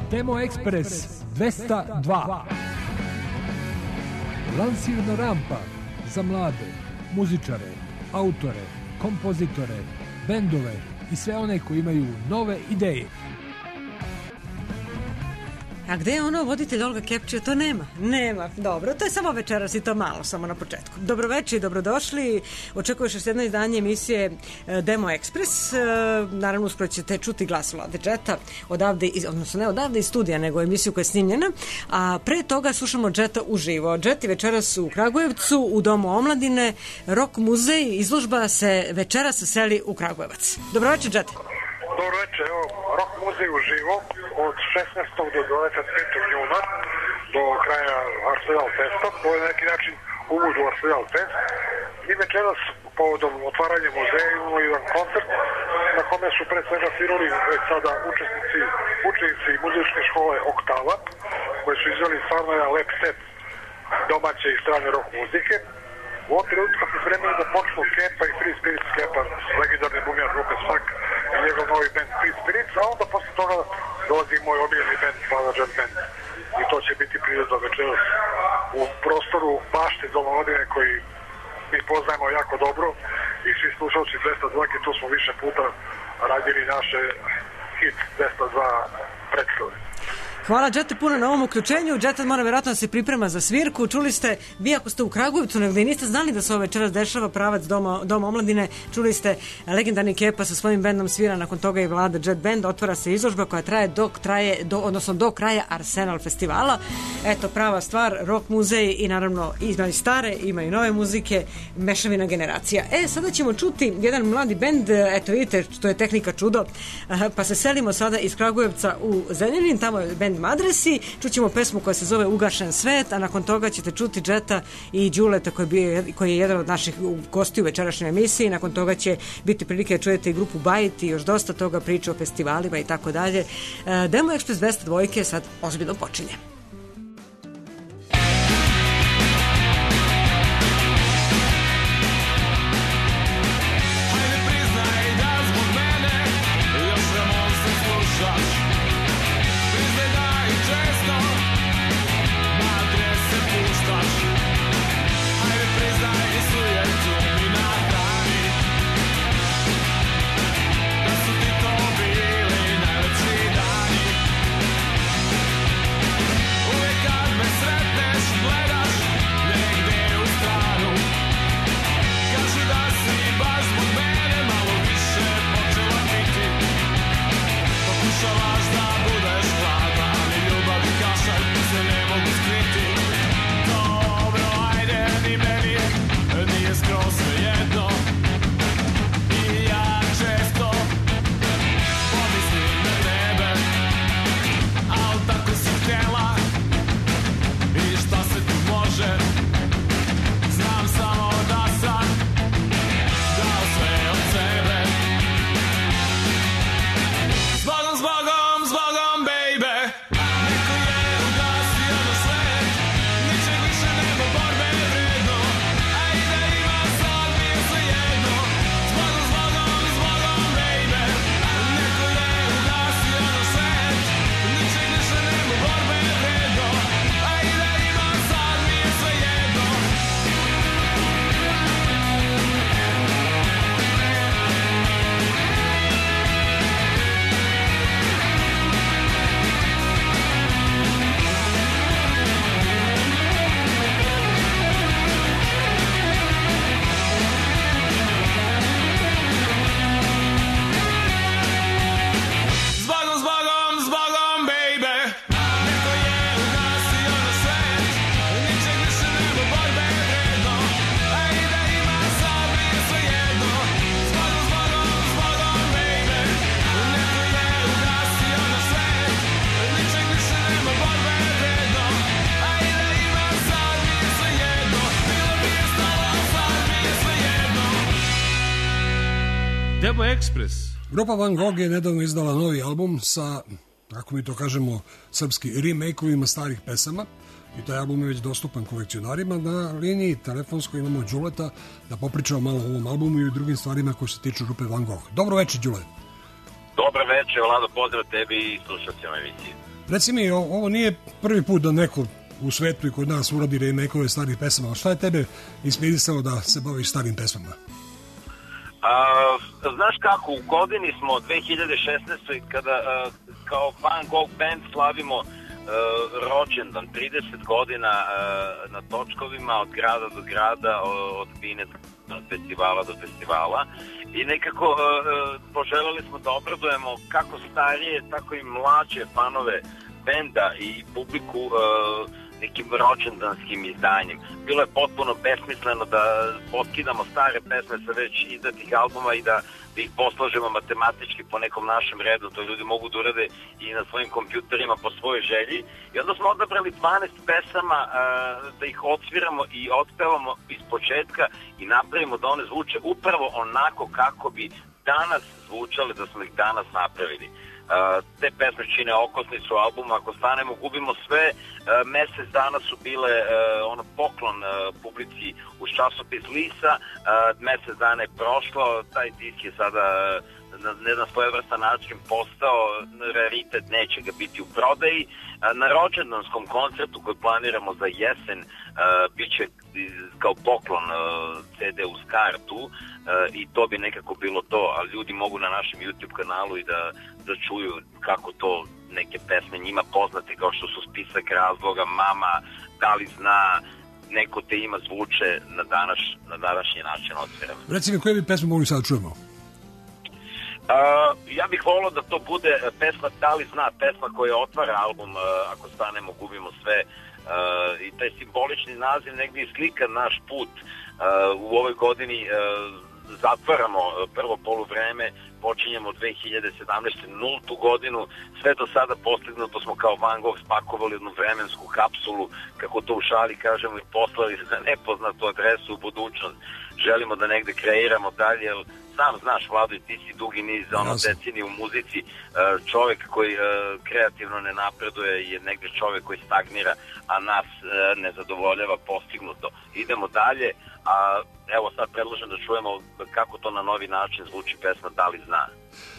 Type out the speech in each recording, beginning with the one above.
Demo Express 202. Lansirna rampa za mlade, muzičare, autore, kompozitore, bendove i sve one koji imaju nove ideje. A gde je ono voditelj Olga Kepčija? To nema. Dobro, to je samo večeras i to malo, samo na početku. Dobroveče i dobrodošli. Očekuješ još jedno izdanje emisije Demo Express. Naravno, uskoro ćete čuti glas Vlade Džeta, odnosno ne odavde iz studija, nego emisiju koja je snimljena. A pre toga slušamo Džeta uživo. Džet je večeras u Kragujevcu, u Domu omladine. Rock muzej, izložba se večeras seli u Kragujevac. Dobroveče, Džet. Dobro večer, evo, Rock muzej uživo od 16. do 25. juna do kraja Arsenal Festa, to je na neki način uvod u Arsenal Fest. I večeras povodom otvaranja muzeja imamo jedan koncert na kome su pred svega svirali već sada učenici muzičke škole Oktava, koji su izveli stvarno jedan lep set domaće i strane rock muzike. U ovom trenutku se spremaju da počnu Kepa i Free Spirits, Kepa, legendarni bumjar grupe Svak i njegov novi band Free Spirits, a onda posle toga dolazi moj omiljeni band Vlada Džet Band. I to će biti prirodno večeras u prostoru bašte Doma omladine koji mi poznajemo jako dobro i svi slušalci 202, tu smo više puta radili naše hit 202 predstave. Hvala Džete puno na ovom uključenju. Džete mora vjerojatno da se priprema za svirku. Čuli ste, vi ako ste u Kragujevcu negdje niste znali da se ovo večeras dešava pravac Doma omladine, čuli ste legendarni Kepa sa svojim bendom svira, nakon toga i Vlada Džet Band, otvara se izložba koja traje do kraja Arsenal festivala. Eto, prava stvar, rock muzej i naravno ima i stare, ima i nove muzike, mešavina generacija. Sada ćemo čuti jedan mladi bend, eto vidite, to je tehnika čudo, pa se selimo sada iz Kragujevca u Zrenjanin, tamo je bend Madresi, čućemo pesmu koja se zove Ugašen svet, a nakon toga ćete čuti Džeta i Đuleta koji je jedan od naših gostiju u večerašnjoj emisiji. Nakon toga će biti prilike da čujete i grupu Bajt i još dosta toga, priče o festivalima i tako dalje. Demo Express 202 sad ozbiljno počinje. Demo Express. Grupa Van Gogh je nedavno izdala novi album sa, ako mi to kažemo, srpski remake-ovima starih pesama i taj album je već dostupan kolekcionarima. Na liniji telefonskoj imamo Đuleta da popričamo malo o ovom albumu i o drugim stvarima koje se tiču grupe Van Gogh. Dobro večer, Đule. Dobro večer, Vlado, pozdrav tebi i slušalcima emisije. Reci mi, ovo nije prvi put da neko u svetu i kod nas uradi remake-ove starih pesama. Šta je tebe inspirisalo da se baviš starim pesmama? Znaš kako, u godini smo 2016. kada kao Van Gogh band slavimo rođendan, 30 godina na točkovima od grada do grada, od bine od festivala do festivala i nekako poželjeli smo da obradujemo kako starije, tako i mlađe fanove benda i publiku nekim rođendanskim izdanjem. Bilo je potpuno besmisleno da potkidamo stare pesme sa već izdatih albuma i da ih poslažemo matematički po nekom našem redu, to ljudi mogu da urade i na svojim kompjuterima po svojoj želji. I onda smo odabrali 12 pesama da ih odsviramo i otpevamo iz početka i napravimo da one zvuče upravo onako kako bi danas zvučale da smo ih danas napravili. Te pesme čine okosnicu albuma, ako stanemo gubimo sve. Mesec dana su bile poklon publici uz časopis Lisa, mesec dana je prošlo, taj disk je sada na svojevrstan način postao raritet, neće ga biti u prodaji. Na rođendanskom koncertu koji planiramo za jesen bit će kao poklon CD uz kartu i to bi nekako bilo to, ali ljudi mogu na našem YouTube kanalu i da čuju kako to neke pesme njima poznate, kao što su Spisak razloga, Mama, Da li zna, Neko te ima, zvuče na današnji način odsvirano. Reci mi, koje bi pesme mogli sad čujemo? Ja bih volio da to bude pesma Da li zna, pesma koja otvara album Ako stanemo gubimo sve, i taj simbolični naziv negdje slika naš put. U ovoj godini zatvaramo prvo poluvreme, počinjemo 2017. 0. godinu, sve do sada postignuto smo kao Van Gogh spakovali jednu vremensku kapsulu, kako to u šali kažemo, i poslali na nepoznatu adresu u budućnost. Želimo da negde kreiramo dalje, jer sam znaš, Vlado, i ti si dugi niz decenije u muzici, čovjek koji kreativno ne napreduje je negde čovjek koji stagnira, a nas ne zadovoljava postignuto. Idemo dalje, a evo sad predlažem da čujemo kako to na novi način zvuči pesma Da li zna.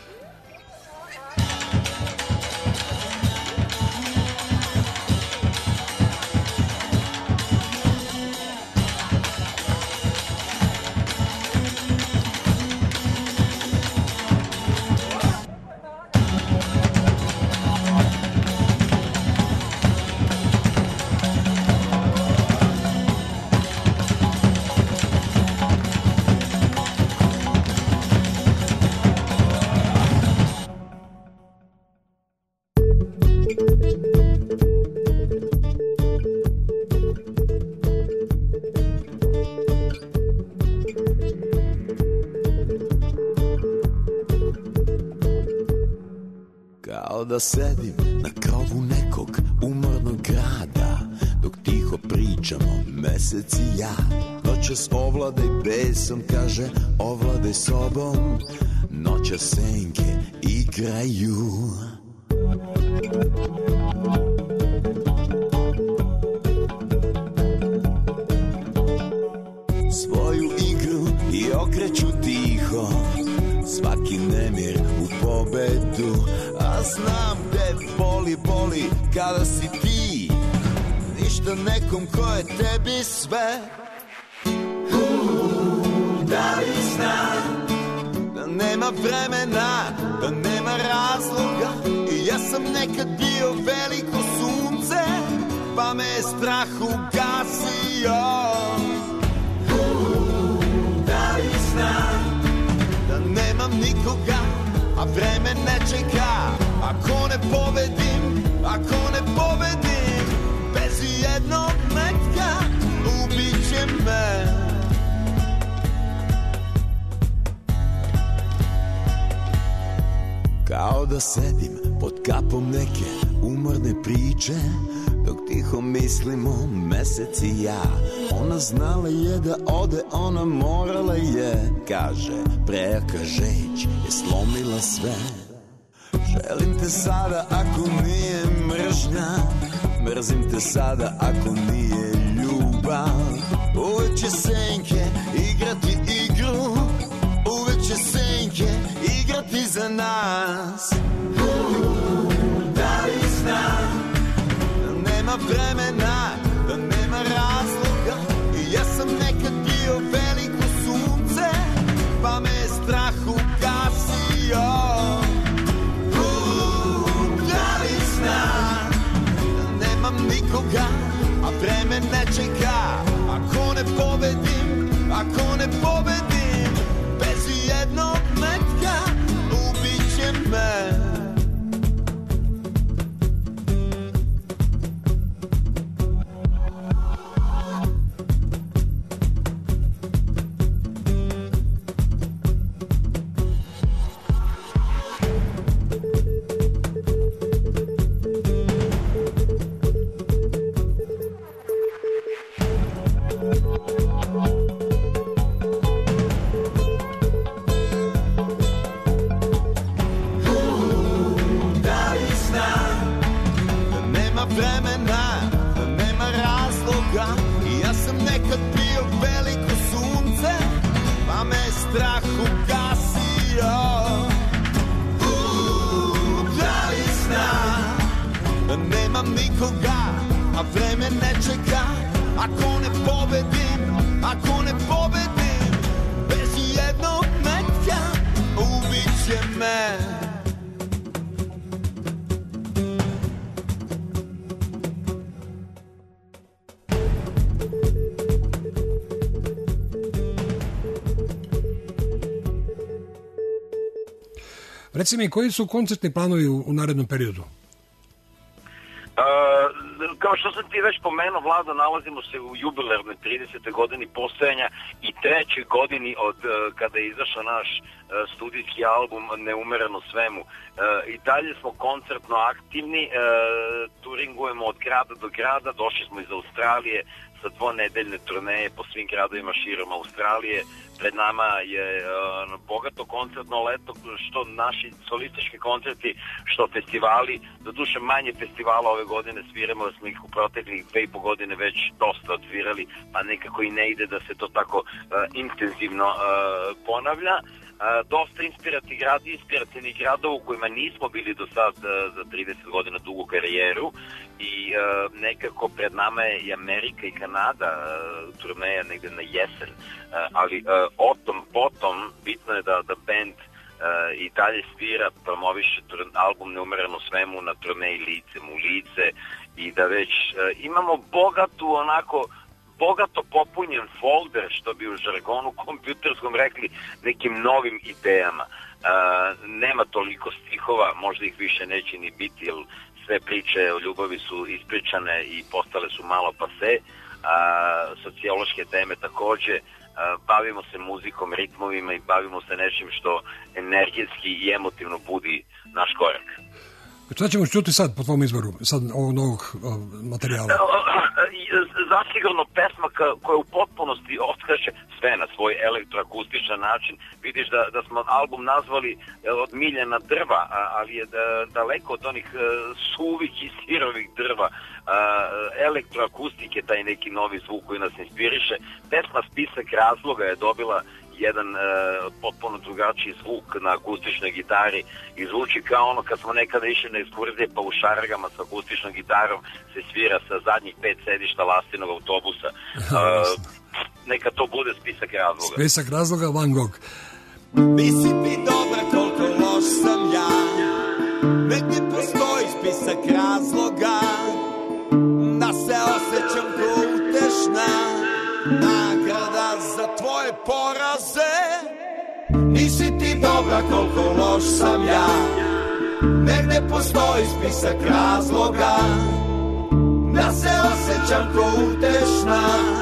Da sedim na krovu nekog umornog grada, dok tiho pričamo mesec i ja. Noćas ovladaj besom, kaže ovladaj sobom. Noćas senke igraju. Svoju igru i okreću tiho, svaki nemir u pobedu. A znam te boli kada si ti ništa nekom ko je tebi sve. Da li znam da nema vremena, da nema razloga, i ja sam nekad bio veliko sunce, pa me je strah ugasio. Da li znam da nemam nikoga, a vreme ne čeka. Ako ne povedim, bez jednog metka ubit će me. Kao da sedim pod kapom neke umorne priče, dok tiho mislimo mesec i ja. Ona znala je da ode, ona morala je, kaže, prejaka žeć je slomila sve. Želim te sada ako nije mržnja, mrzim te sada ako nije ljubav. Uvek će senke igrati igru, uvek će senke igrati za nas. Da li znam vremena, da nema razloga. I ja sam nekad bio veliko sunce, pa me je strah ugasio. Da li znam da nemam nikoga, a vreme ne čeka. Ako ne pobedim, ako ne pobedim, bez jednog metka ubit će me. Reci mi, koji su koncertni planovi u narednom periodu? Kao što sam ti već pomenuo, Vlado, nalazimo se u jubilarnoj 30. godini postojanja i 3. godini od kada je izašao naš studijski album Neumereno svemu. I dalje smo koncertno aktivni, turingujemo od grada do grada, došli smo iz Australije sa 2-nedeljne turneje po svim gradovima širom Australije. Pred nama je bogato koncertno leto, što naši solistički koncerti, što festivali. Doduše manje festivala ove godine sviramo, da smo ih u proteklih 2,5 godine već dosta odsvirali, pa nekako i ne ide da se to tako intenzivno ponavlja. Dosta inspirativnih gradova u kojima nismo bili do sad za 30 godina dugu karijeru i nekako pred nama je i Amerika i Kanada, turneja negde na jesen, ali potom bitno je da band i dalje svira, promoviše album Neumereno svemu na turneji Licem u lice i da već imamo bogato popunjen folder, što bi u žargonu kompjuterskom rekli, nekim novim idejama. Nema toliko stihova, možda ih više neće ni biti, jer sve priče o ljubavi su ispričane i postale su malo pase. Sociološke teme takođe. Bavimo se muzikom, ritmovima i bavimo se nečim što energijski i emotivno budi naš korak. Šta ćemo čuti sad po tvom izboru, sad ovog novog materijala? Zasigurno pesma koja u potpunosti otkaže sve na svoj elektroakustičan način. Vidiš da smo album nazvali Od miljena drva, ali je daleko od onih suvih i sirovih drva. Elektroakustike, taj neki novi zvuk koji nas inspiriše. Pesma Spisak razloga je dobila jedan potpuno drugačiji zvuk na akustičnoj gitari i zvuči kao ono kad smo nekada išli na ekskurzije pa u šaragama sa akustičnom gitarom se svira sa zadnjih 5 sedišta Lastinog autobusa. Neka to bude Spisak razloga. Spisak razloga, Van Gogh. Nisi ti dobra koliko loš sam ja, negdje postoji spisak razloga da se osjećam ko utešna nagrada za tvoje poraze. Nisi ti dobra koliko loš sam ja, negdje postoji spisak razloga da se osjećam ko utešna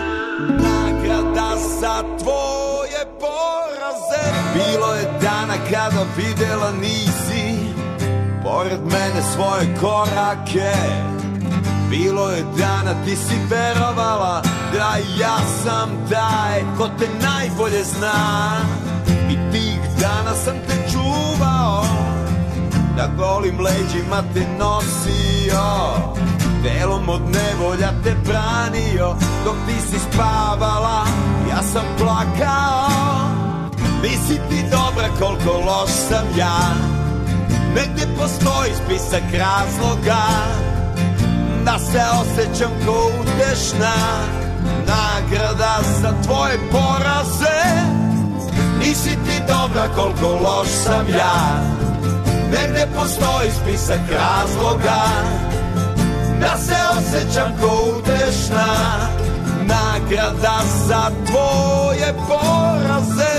nagrada za tvoje poraze. Bilo je dana kada videla nisi pored mene svoje korake. Bilo je dana ti si verovala da ja sam taj ko te najbolje zna. I tih dana sam te čuvao, da golim leđima te nosio, telom od nevolja te branio. Dok ti si spavala, ja sam plakao. Nisi ti dobra koliko loš sam ja, negdje postoji spisak razloga da se osjećam ko utešna nagrada za tvoje poraze. Nisi ti dobra koliko loš sam ja, negde postoji spisak razloga da se osjećam ko utešna nagrada za tvoje poraze.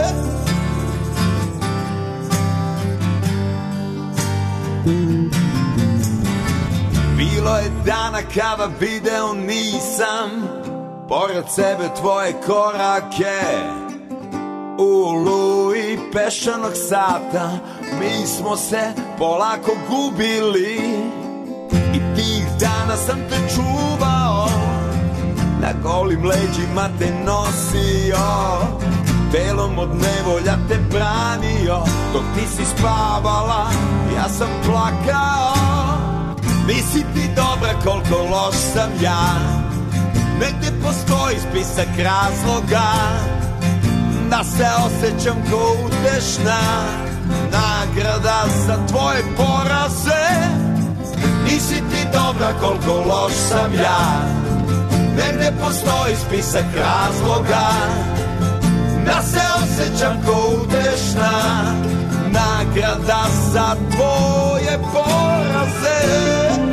Bilo je dana kada video nisam pored sebe tvoje korake, u oluji pešanog sata mi smo se polako gubili. I tih dana sam te čuvao, na golim leđima te nosio, telom od nevolja te branio. Dok ti si spavala, ja sam plakao. Nisi ti dobra koliko loš sam ja, negde postoji spisak razloga da se osjećam ko utešna nagrada za tvoje poraze. Nisi ti dobra koliko loš sam ja, negde postoji spisak razloga da se osjećam ko utešna nagrada za tvoje poraze.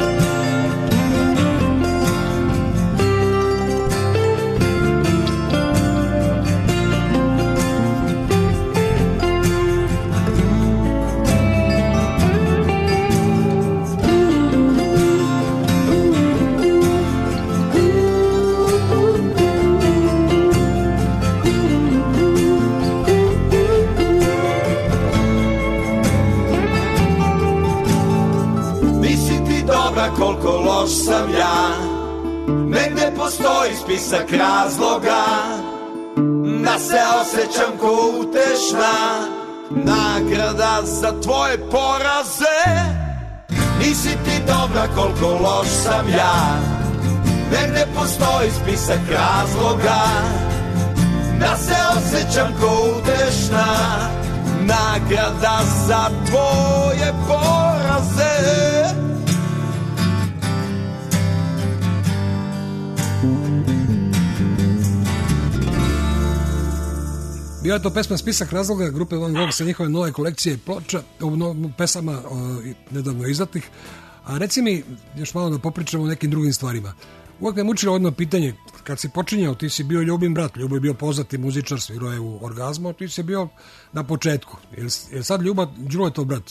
Koliko loš sam ja, negde postoji spisak razloga da se osjećam ko utešna nagrada za tvoje poraze. Nisi ti dobra koliko loš sam ja, negde postoji spisak razloga da se osjećam ko utešna nagrada za tvoje poraze. Bila je to pesma Spisak razloga grupe Van Gogh sa njihove nove kolekcije ploča, pesama nedavno izdatih. A reci mi, još malo da popričamo o nekim drugim stvarima. Uvijek me mučilo jedno pitanje, kad si počinjao, ti si bio Ljubin brat, Ljubo je bio poznati muzičar, svirao je u Orgazmu, ti si bio na početku. Je sad Đulo je to brat?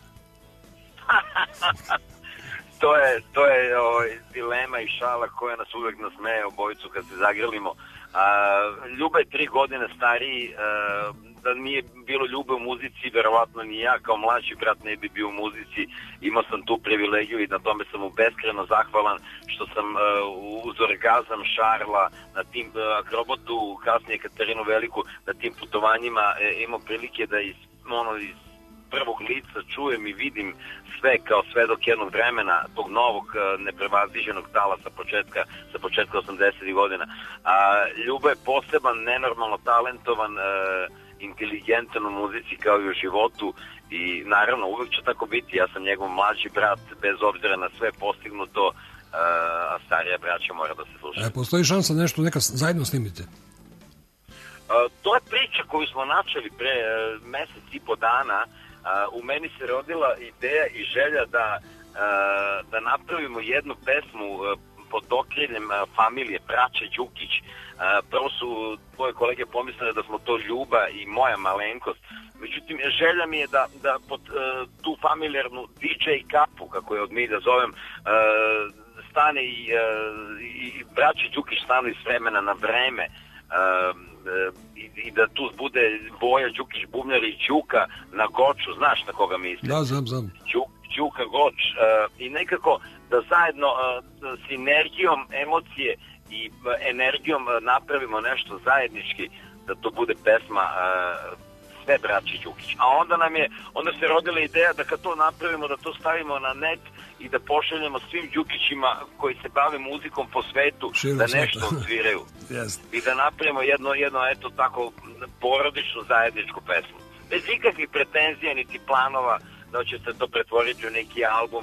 To je dilema i šala koja nas uvek nasmeje obojicu kad se zagrlimo. Ljuba je 3 godine stariji, da nije bilo ljube u muzici, verovatno ni ja kao mlađi brat ne bi bio u muzici. Imao sam tu privilegiju i na tome sam mu beskreno zahvalan što sam uz Orgazam, Šarla, na tim Akrobotu, kasnije Katarinu Veliku, na tim putovanjima imao prilike da iz prvog lica čujem i vidim sve kao svedok jednog vremena, tog novog neprevaziđenog tala sa početka 80. godina. Ljubo je poseban, nenormalno talentovan, inteligentan u muzici kao i u životu i naravno uvek će tako biti. Ja sam njegov mlađi brat bez obzira na sve postignuto, a starija braća mora da se sluša. Postoji šansa nešto neka zajedno snimite? To je priča koju smo načeli pre mesec i po dana. U meni se rodila ideja i želja da napravimo jednu pesmu pod okriljem familije braće Đukić. Prvo su tvoje kolege pomislile da smo to Ljuba i moja malenkost. Međutim, želja mi je da pod tu familijarnu DJ kapu, kako je od mi da zovem, stane i braće Đukić stanu iz vremena na vreme, i da tu bude Voja Đukić, bubnjar i Đuka na Goču, znaš na koga mislim? Da, znam. Đuka Goč, i nekako da zajedno sinergijom emocije i energijom napravimo nešto zajednički, da to bude pesma sve braći Đukić. A onda se rodila ideja da kad to napravimo, da to stavimo na net i da pošaljemo svim Đukićima koji se bave muzikom po svetu, da nešto odsviraju. Yes. I da napravimo jedno eto tako porodičnu zajedničku pesmu. Bez ikakvih pretenzija niti planova da će se to pretvoriti u neki album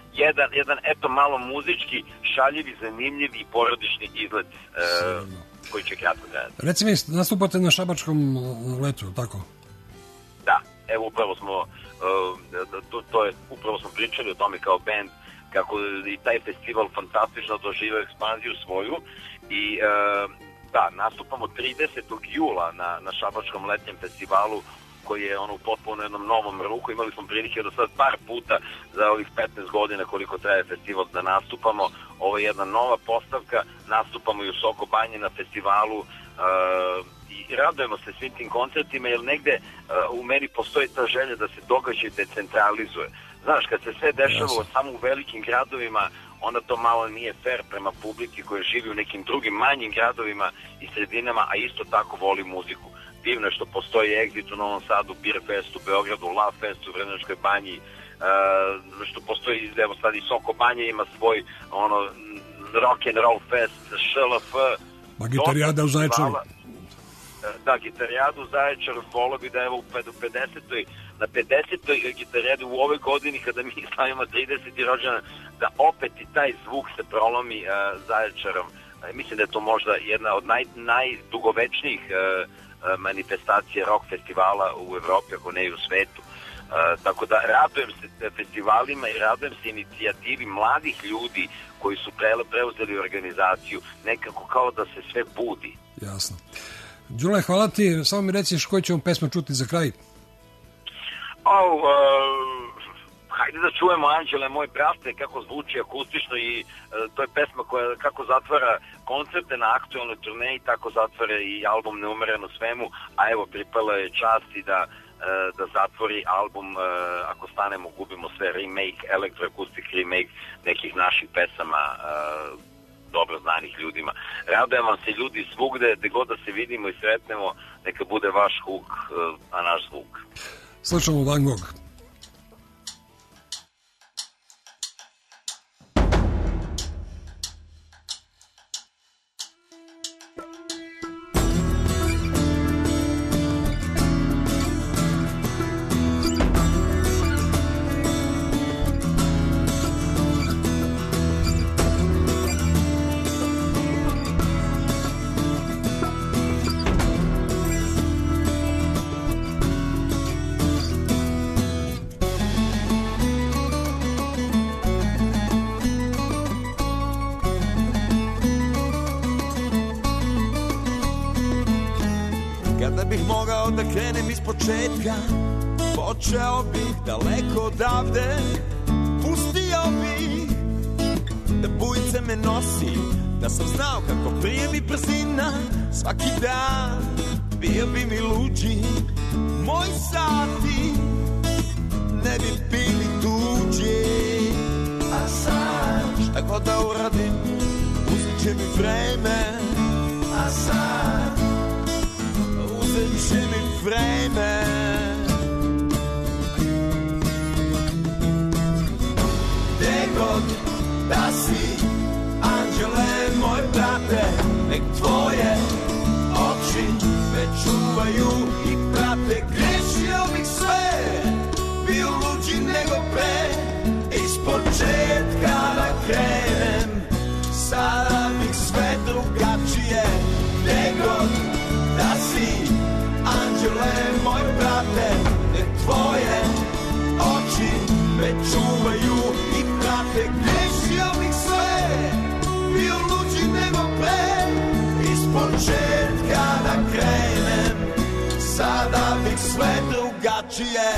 jedan eto malo muzički, šaljiv i zanimljiv i porodični izlet koji će kratko trajati. Reci mi, nastupate na šabačkom letu, tako? Da, evo upravo smo upravo smo pričali o tome kao band, kako i taj festival fantastično doživio ekspanziju svoju i da, nastupamo 30. jula na šabačkom letnjem festivalu koji je u potpuno jednom novom ruku. Imali smo prilike do sad par puta za ovih 15 godina koliko traje festival da nastupamo. Ovo je jedna nova postavka, nastupamo i u Soko Banji na festivalu i radujemo se svim tim koncertima jer negde u meni postoji ta želja da se događaj decentralizuje. Znaš, kad se sve dešava samo u velikim gradovima, onda to malo nije fair prema publiki koja živi u nekim drugim manjim gradovima i sredinama, a isto tako voli muziku. Divno je što postoji Exit u Novom Sadu, Beer Fest u Beogradu, Love Fest u Vrnjačkoj Banji, što postoji, evo sad i Soko Banja ima svoj rock and roll fest, ŠLF. Ma gitarijada u Zaječaru. Da, gitarijadu u Zaječaru, volio bi da evo na 50. gitarijadu u ovoj godini kada mi slavimo 30. rođendan, da opet i taj zvuk se prolomi Zaječarom. Mislim da je to možda jedna od najdugovečnijih manifestacije rock festivala u Evropi, ako ne i u svetu. Tako da radujem se festivalima i radujem se inicijativi mladih ljudi koji su preuzeli organizaciju, nekako kao da se sve budi. Jasno. Đule, hvala ti, samo mi reciš koju ćemo pesmu čuti za kraj? Hajde da čujemo Anđele, moj brate, kako zvuči akustično i to je pesma koja kako zatvara koncerte na aktualnoj turneji, tako zatvara i album Neumereno svemu, a evo pripala je čast i da zatvori album Ako stanemo gubimo sve, remake, elektroakustik remake nekih naših pesama dobro znanih ljudima. Radujem vam se ljudi svugde, gde god da se vidimo i sretnemo, neka bude vaš huk, a naš zvuk. Slušamo Van Gogh. Da krenem iz početka, počeo bih daleko odavde, pustio bih da bujice me nosi, da sam znao kako prije mi brzina, svaki dan bio bi mi luđi, moji sati ne bi bili tuđi, a sad šta god da uradim, uzet će mi vreme, a sad uzet će mi vreme. Gde god da si, anđele moj brate, nek tvoje oči me čuvaju i prate. Grešio bih sve, bio luđi nego pre, iz početka da krenem, sada bih sve drugačije. Gde god da si, anđele moj brate, nek tvoje oči me čuvaju i prate. Grešio bih sve, bio luđi nego pre, iz početka da krenem, sada bih sve drugačije.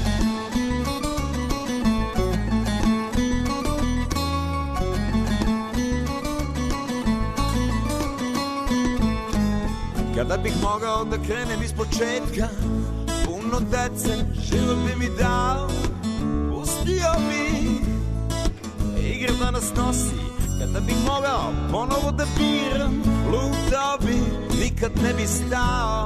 Kada bih mogao da krenem iz početka, puno dece život bi mi dao, pustio bih igre da nas nosi. Kada bih mogao ponovo da biram, lutao bih, nikad ne bi stao.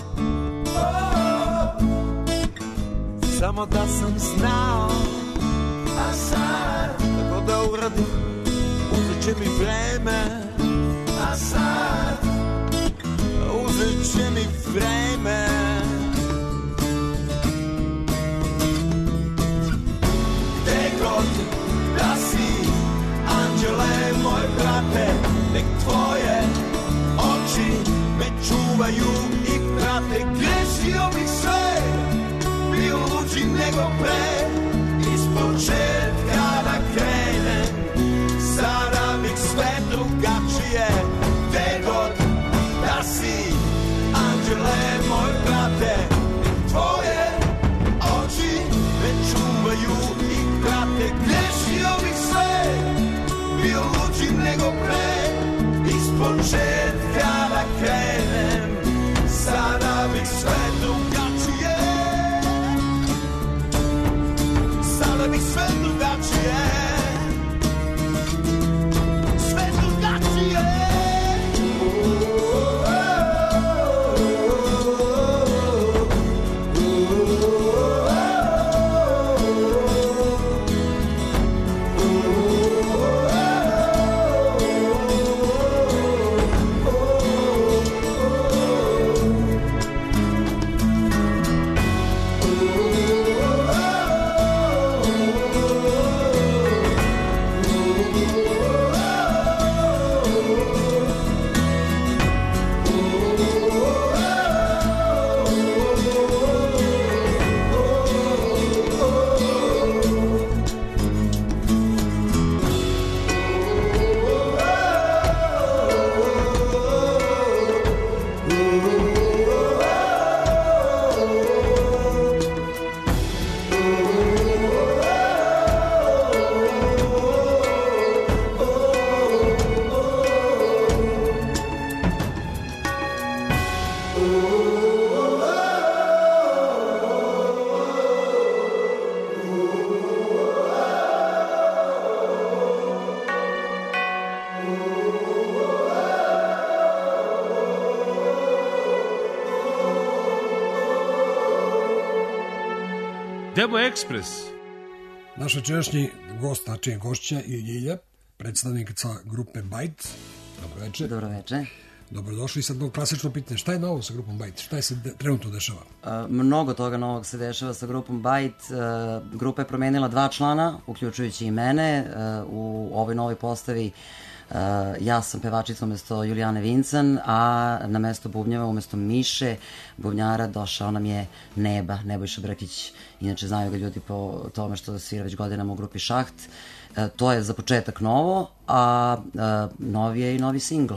Samo da sam znao, a sad tako da uradim, uzet će mi vreme, a sad uzet će mi vreme. Gde god da čuvaju i prate. Grešio bih sve, bio luđi nego pre, ispočetka da krenem. Sada bih sve drugačije, gde god da si, anđele moj brate. Tvoje oči me čuvaju i prate. Grešio bih sve, bio luđi nego pre, ispočetka da krenem. Sada bih sve drugačije, sada bih sve drugačije, sve drugačije. Demo Ekspres. Naš večerašnji gost, tačnije gošća je Ljilja, predstavnica grupe Bajt. Dobroveče. Dobroveče. Dobrodošli. Sad klasično pitanje, šta je novo sa grupom Bajt? Šta se trenutno dešava? Mnogo toga novog se dešava sa grupom Bajt. Grupa je promenila 2 člana, uključujući i mene. U ovoj novoj postavi ja sam pevačica umesto Julijane Vincan, a na mesto bubnjeva umesto Miše bubnjara došao nam je Nebojša Brkić. Inače znaju ga ljudi po tome što svira već godinama u grupi Šaht. To je za početak novo, a novi je i novi singl.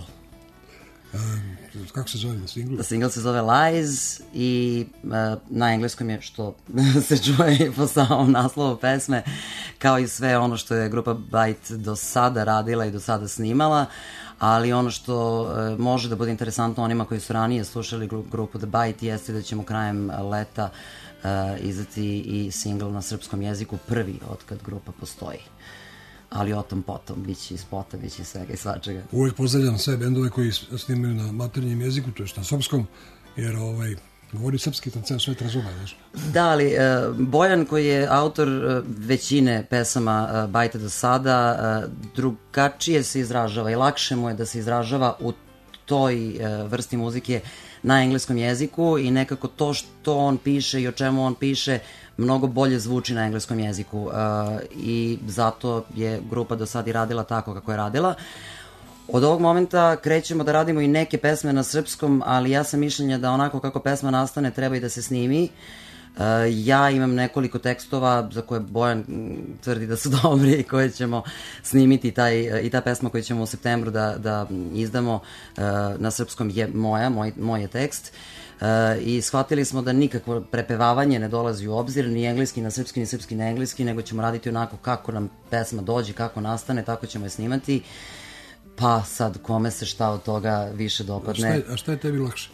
Kako se zove na singlu? Singl se zove Lies i na engleskom je, što se čuje i po samom naslovu pesme, kao i sve ono što je grupa Bajt do sada radila i do sada snimala, ali ono što može da bude interesantno onima koji su ranije slušali grupu The Bajt jeste da ćemo krajem leta izdati i singl na srpskom jeziku, prvi od kad grupa postoji. Ali o tom potom, bit će i spota, bit će svega i svačega. Uvijek pozdravljam sve bendove koji snimaju na maternjem jeziku, to je na srpskom, jer govori srpski, tam ceo svet razume, znaš. Da, ali Bojan koji je autor većine pesama Bajta do sada, drugačije se izražava i lakše mu je da se izražava u toj vrsti muzike na engleskom jeziku i nekako to što on piše i o čemu on piše mnogo bolje zvuči na engleskom jeziku i zato je grupa do sad i radila tako kako je radila. Od ovog momenta krećemo da radimo i neke pesme na srpskom, ali ja sam mišljenja da onako kako pesma nastane treba i da se snimi. Ja imam nekoliko tekstova za koje Bojan tvrdi da su dobri i koje ćemo snimiti i ta pesma koju ćemo u septembru da izdamo na srpskom je moj je tekst. I shvatili smo da nikakvo prepevavanje ne dolazi u obzir, ni engleski na srpski, ni srpski na engleski, nego ćemo raditi onako kako nam pesma dođe, kako nastane, tako ćemo je snimati. Pa sad kome se šta od toga više dopadne. A šta je tebi lakše?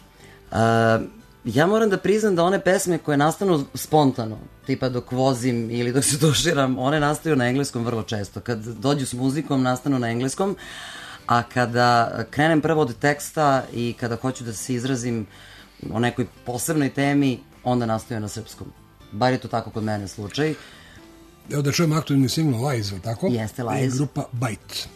Ja moram da priznam da one pesme koje nastanu spontano, tipa dok vozim ili dok se tuširam, one nastaju na engleskom vrlo često. Kad dođu s muzikom, nastanu na engleskom, a kada krenem prvo od teksta i kada hoću da se izrazim o nekoj posebnoj temi, onda nastaju na srpskom. Bar je to tako kod mene slučaj. Evo da čujem aktualni singl Lies, tako? Jeste, Lies. I grupa Bajt.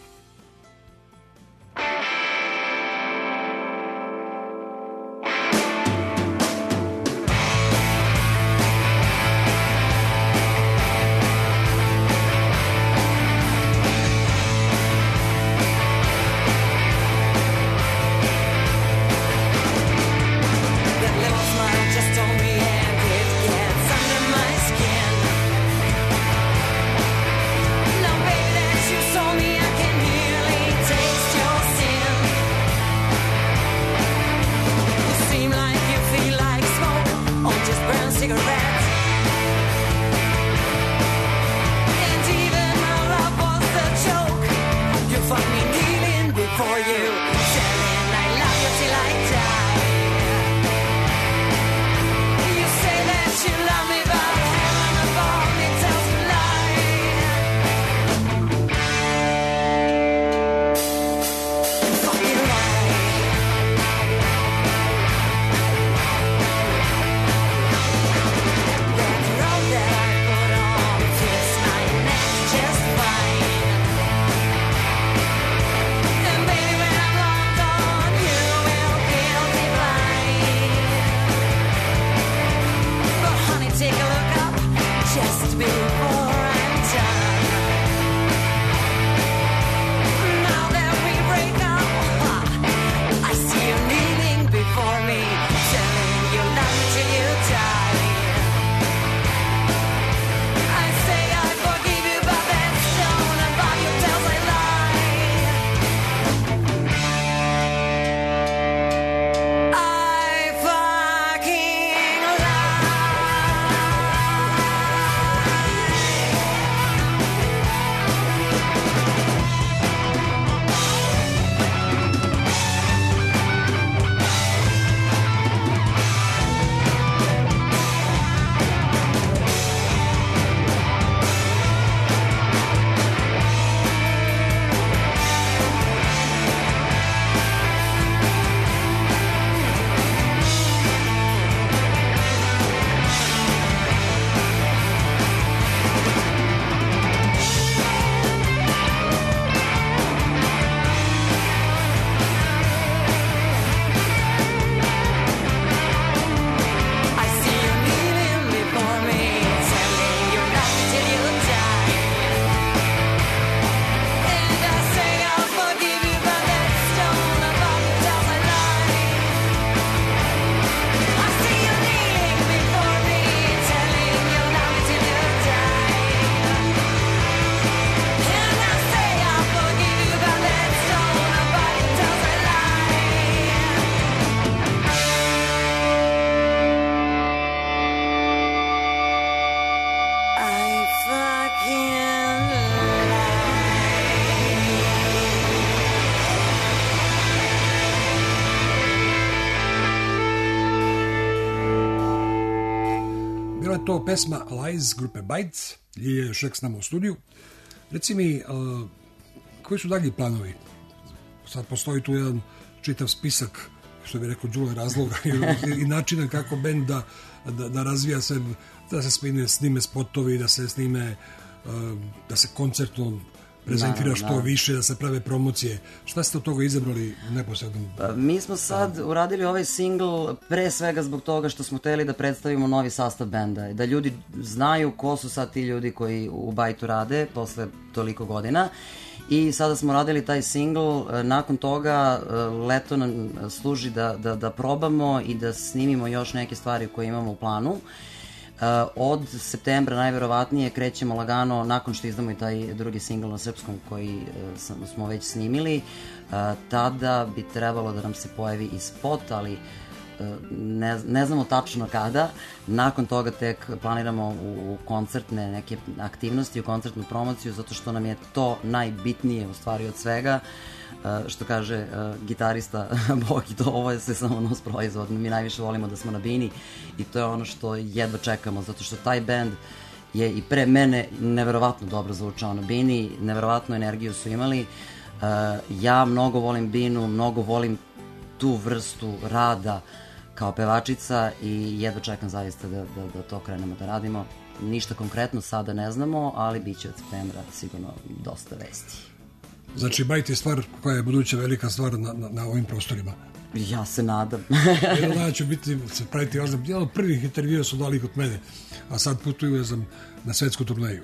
to pesma Lies grupe Bites, Ljilja je još uvijek s nama u studiju. Reci mi, koji su dalji planovi? Sad postoji tu jedan čitav spisak, što bi rekao Đule, razloga i načina kako bend da razvija se, da se snime spotovi, da se snime, da se koncertno prezentira što više, da se prave promocije. Šta ste od toga izabrali neposredno? Mi smo sad uradili ovaj singl pre svega zbog toga što smo hteli da predstavimo novi sastav benda, da ljudi znaju ko su sad ti ljudi koji u Bajtu rade posle toliko godina. I sada smo radili taj singl, nakon toga leto nam služi da probamo i da snimimo još neke stvari koje imamo u planu. Od septembra najverovatnije krećemo lagano, nakon što izdamo i taj drugi singl na srpskom koji smo već snimili, tada bi trebalo da nam se pojavi i spot, ali ne znamo tačno kada. Nakon toga tek planiramo u koncertne neke aktivnosti, u koncertnu promociju, zato što nam je to najbitnije u stvari od svega. Što kaže gitarista Boki, to ovo je sve samo nos proizvod. Mi najviše volimo da smo na bini i to je ono što jedva čekamo, zato što taj band je i pre mene neverovatno dobro zvučao na bini, neverovatnu energiju su imali. Ja mnogo volim binu, mnogo volim tu vrstu rada kao pevačica i jedva čekam zaista da to krenemo da radimo. Ništa konkretno sada ne znamo, ali bit će od septembra sigurno dosta vesti. Znači, Bajt je stvar koja je buduća velika stvar na ovim prostorima. Ja se nadam. Jedno dana ću se praviti važno. Jedan od prvih intervjua su dali kod mene, a sad putuju na svetsku turneju.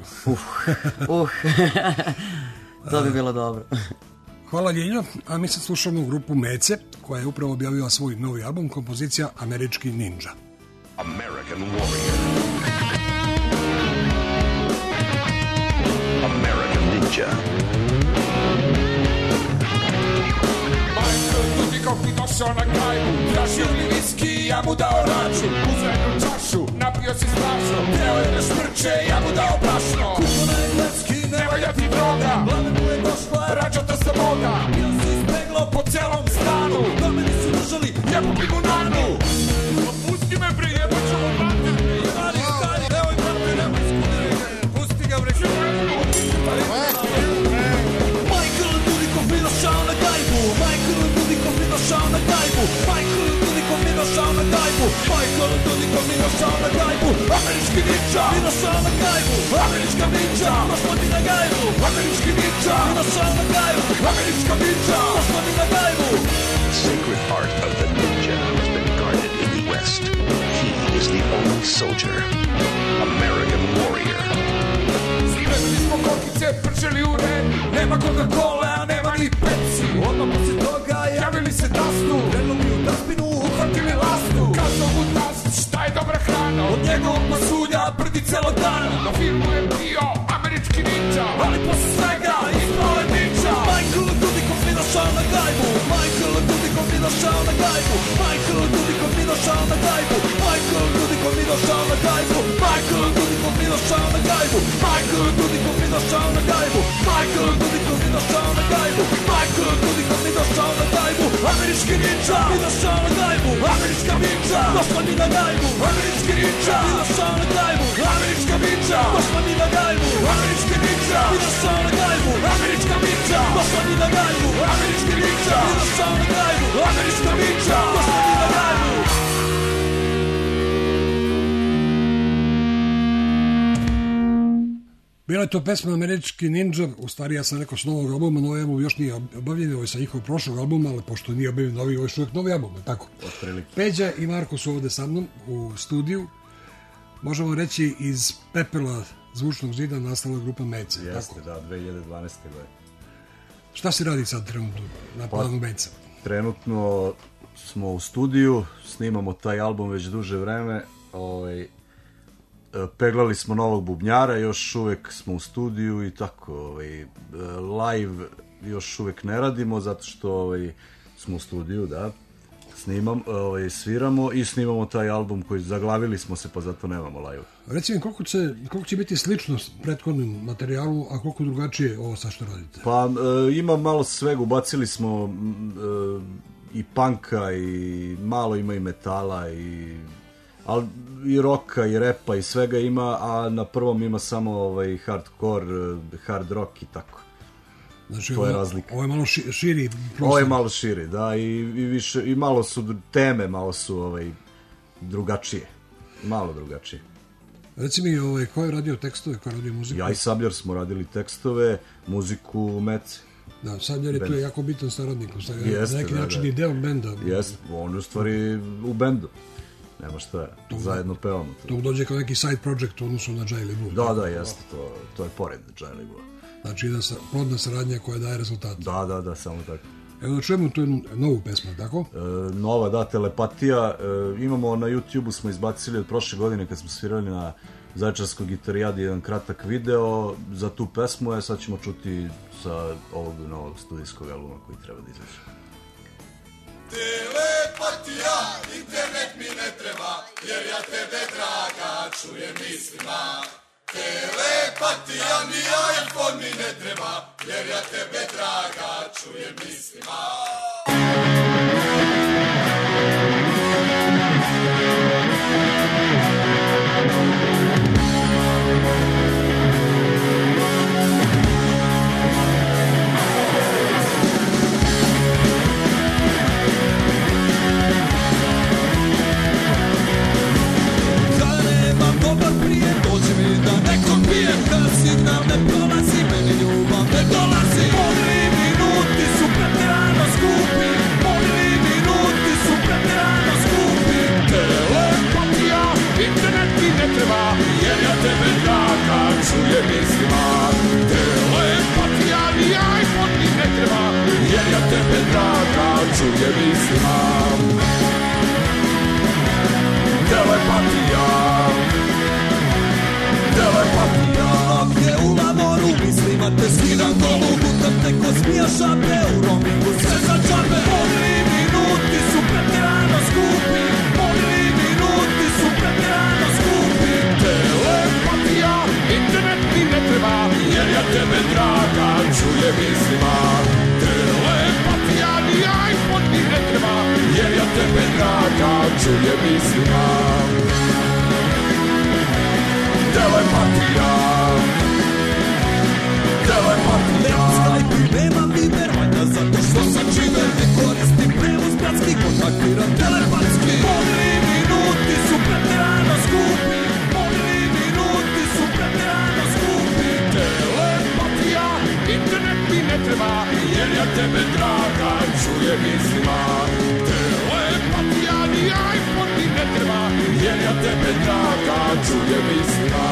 To bi bilo dobro. Hvala Ljiljo, a mi sad slušamo grupu Mece, koja je upravo objavila svoj novi album, kompozicija Američki ninja. American Warrior. American Ninja. Dudikov mi došao na gajbu, tražio mi viski, ja mu dao račun. Uzeo jednu čašu, napio si strašno, teo je da šmrče, ja mu dao brašno. Kupo na engleski, ne valja ti droga, glave mu je došla, rađata sa moda. Bio si izbeglo po celom stanu, do meni su držali, jebu mi mu nanu. Pusti me bre, jebo ću mu brate. Stari, nemoj brate, nemoj skudere, pusti ga bre. Michael Dudikov mi došao na gajbu, Michael Dudikov mi došao na gajbu, Michael Dudikov mi došao na gajbu, Michael Dudikov mi došao na gajbu, američki ninja mi došao na gajbu, američka ninja došla mi na gajbu, američki ninja mi došao na gajbu, američka ninja došla mi na gajbu. The sacred art of the ninja has been guarded in the West. He is the only soldier, American warrior. Svetli smo kokice, prčeli u red, nema Coca-Cola, a nema ni Pepsi. Odmah posle toga javili se tastu, krenuli u daspinu, uhvatili lastu. Kazao mu tast, šta je dobra hrana, od njegovog masulja prdi celo dan. Na filmu je bio američki ninja, ali posle svega ispao je ninja. Michael Dudikov mi došao na gajbu, Michael Dudikov mi došao na gajbu, Michael Dudikov mi došao na gajbu, Michael Dudikov mi došao na gajbu, Michael Dudikov mi došao na gajbu, Michael Dudikov mi došao na gajbu, Michael Dudikov mi došao na gajbu, Michael Dudikov mi došao na gajbu, američki ninja mi došao na gajbu, američka ninja došla mi na gajbu, američki ninja mi došao na gajbu, američka ninja došla mi na gajbu, američki ninja mi došao na gajbu, američka ninja došla mi na gajbu, američki ninja mi došao na gajbu, američka ninja došla mi na gajbu. Bila je to pesma Američki ninja, u stvari ja sam rekao s novog albuma, novi album još nije objavljen, ovo je sa njihovog prošlog albuma, ali pošto nije objavljen novi, ovo je još uvijek novi album, tako? Otprilike. Peđa i Marko su ovde sa mnom u studiju, možemo reći iz pepela zvučnog zida nastala grupa Mece. Jeste, tako? da, 2012. godine. Šta se radi sad trenutno na planu Meca? Trenutno smo u studiju, snimamo taj album već duže vreme, peglali smo novog bubnjara, još uvek smo u studiju i tako, live još uvek ne radimo zato što smo u studiju, da, sviramo i snimamo taj album koji zaglavili smo se pa zato nemamo live. Reci mi koliko će biti sličnost prethodnom materijalu, a koliko drugačije ovo sad što radite? Pa ima malo svega, ubacili smo i punka i malo ima i metala i ali i roka i repa i svega ima, a na prvom ima samo hardcore, hard rock i tako. Znači, to je razlika. Ovo je malo širi prostor. Ovo je malo širi, da, i više, i malo su teme, malo su drugačije. Malo drugačije. Reci mi, ko je radio tekstove, ko je radio muziku? Ja i Sabljar smo radili tekstove, muziku Mece. Da, Sabljar je tu jako bitan saradnik, Jeste, na neki način i deo benda. Jeste, on je u stvari u bendu. Nema šta je, zajedno pevamo. To dođe kao neki side project u odnosu na Džajli Blue. Da, jeste, to je pored Džajli Blue. Znači jedna plodna saradnja koja daje rezultate. Da, samo tako. Evo da čujemo tu jednu novu pesmu, tako? Nova, da, Telepatija. Imamo na YouTube-u, smo izbacili od prošle godine kad smo svirali na Zaječarskoj gitarijadi jedan kratak video za tu pesmu, sad ćemo čuti sa ovog novog studijskog albuma koji treba da izađe. Telepatija, internet mi ne treba, jer ja tebe draga čujem mislima. Telepatija, ni iPhone mi ne treba, jer ja tebe draga čujem mislima. Dođi mi da nekom pijem, kad signal ne prolazi, meni ljubav ne dolazi. Modili minuti su pretjerano skupi, modili minuti su pretjerano skupi. Telepatija, internet mi ne treba, jer ja tebe draga čujem mislima. Telepatija, ni iPhone mi ne treba, jer ja tebe draga čujem mislima. Telepatija, telepatija. Ovdje u lamoru mislima te skidam golu, gutam te ko smija šape, u roamingu sve za džabe. Modili minuti su pretjerano skupi, modili minuti su pretjerano skupi. Telepatija, internet mi ne treba, jer ja tebe draga čujem mislima. Telepatija, ni iPhone mi ne treba, jer ja tebe draga čujem mislima. Telepatija, telepatija. Nemam Skype, nemam Viber, valjda zato što sam čiver. Ne koristim prevoz bratski, kontaktiram telepatski. Modili minuti su pretjerano skupi, modili minuti su pretjerano skupi. Telepatija, internet mi ne treba, jer ja tebe draga čujem mislima. Telepatija, ni iPhone mi ne treba, jer ja tebe draga čujem mislima.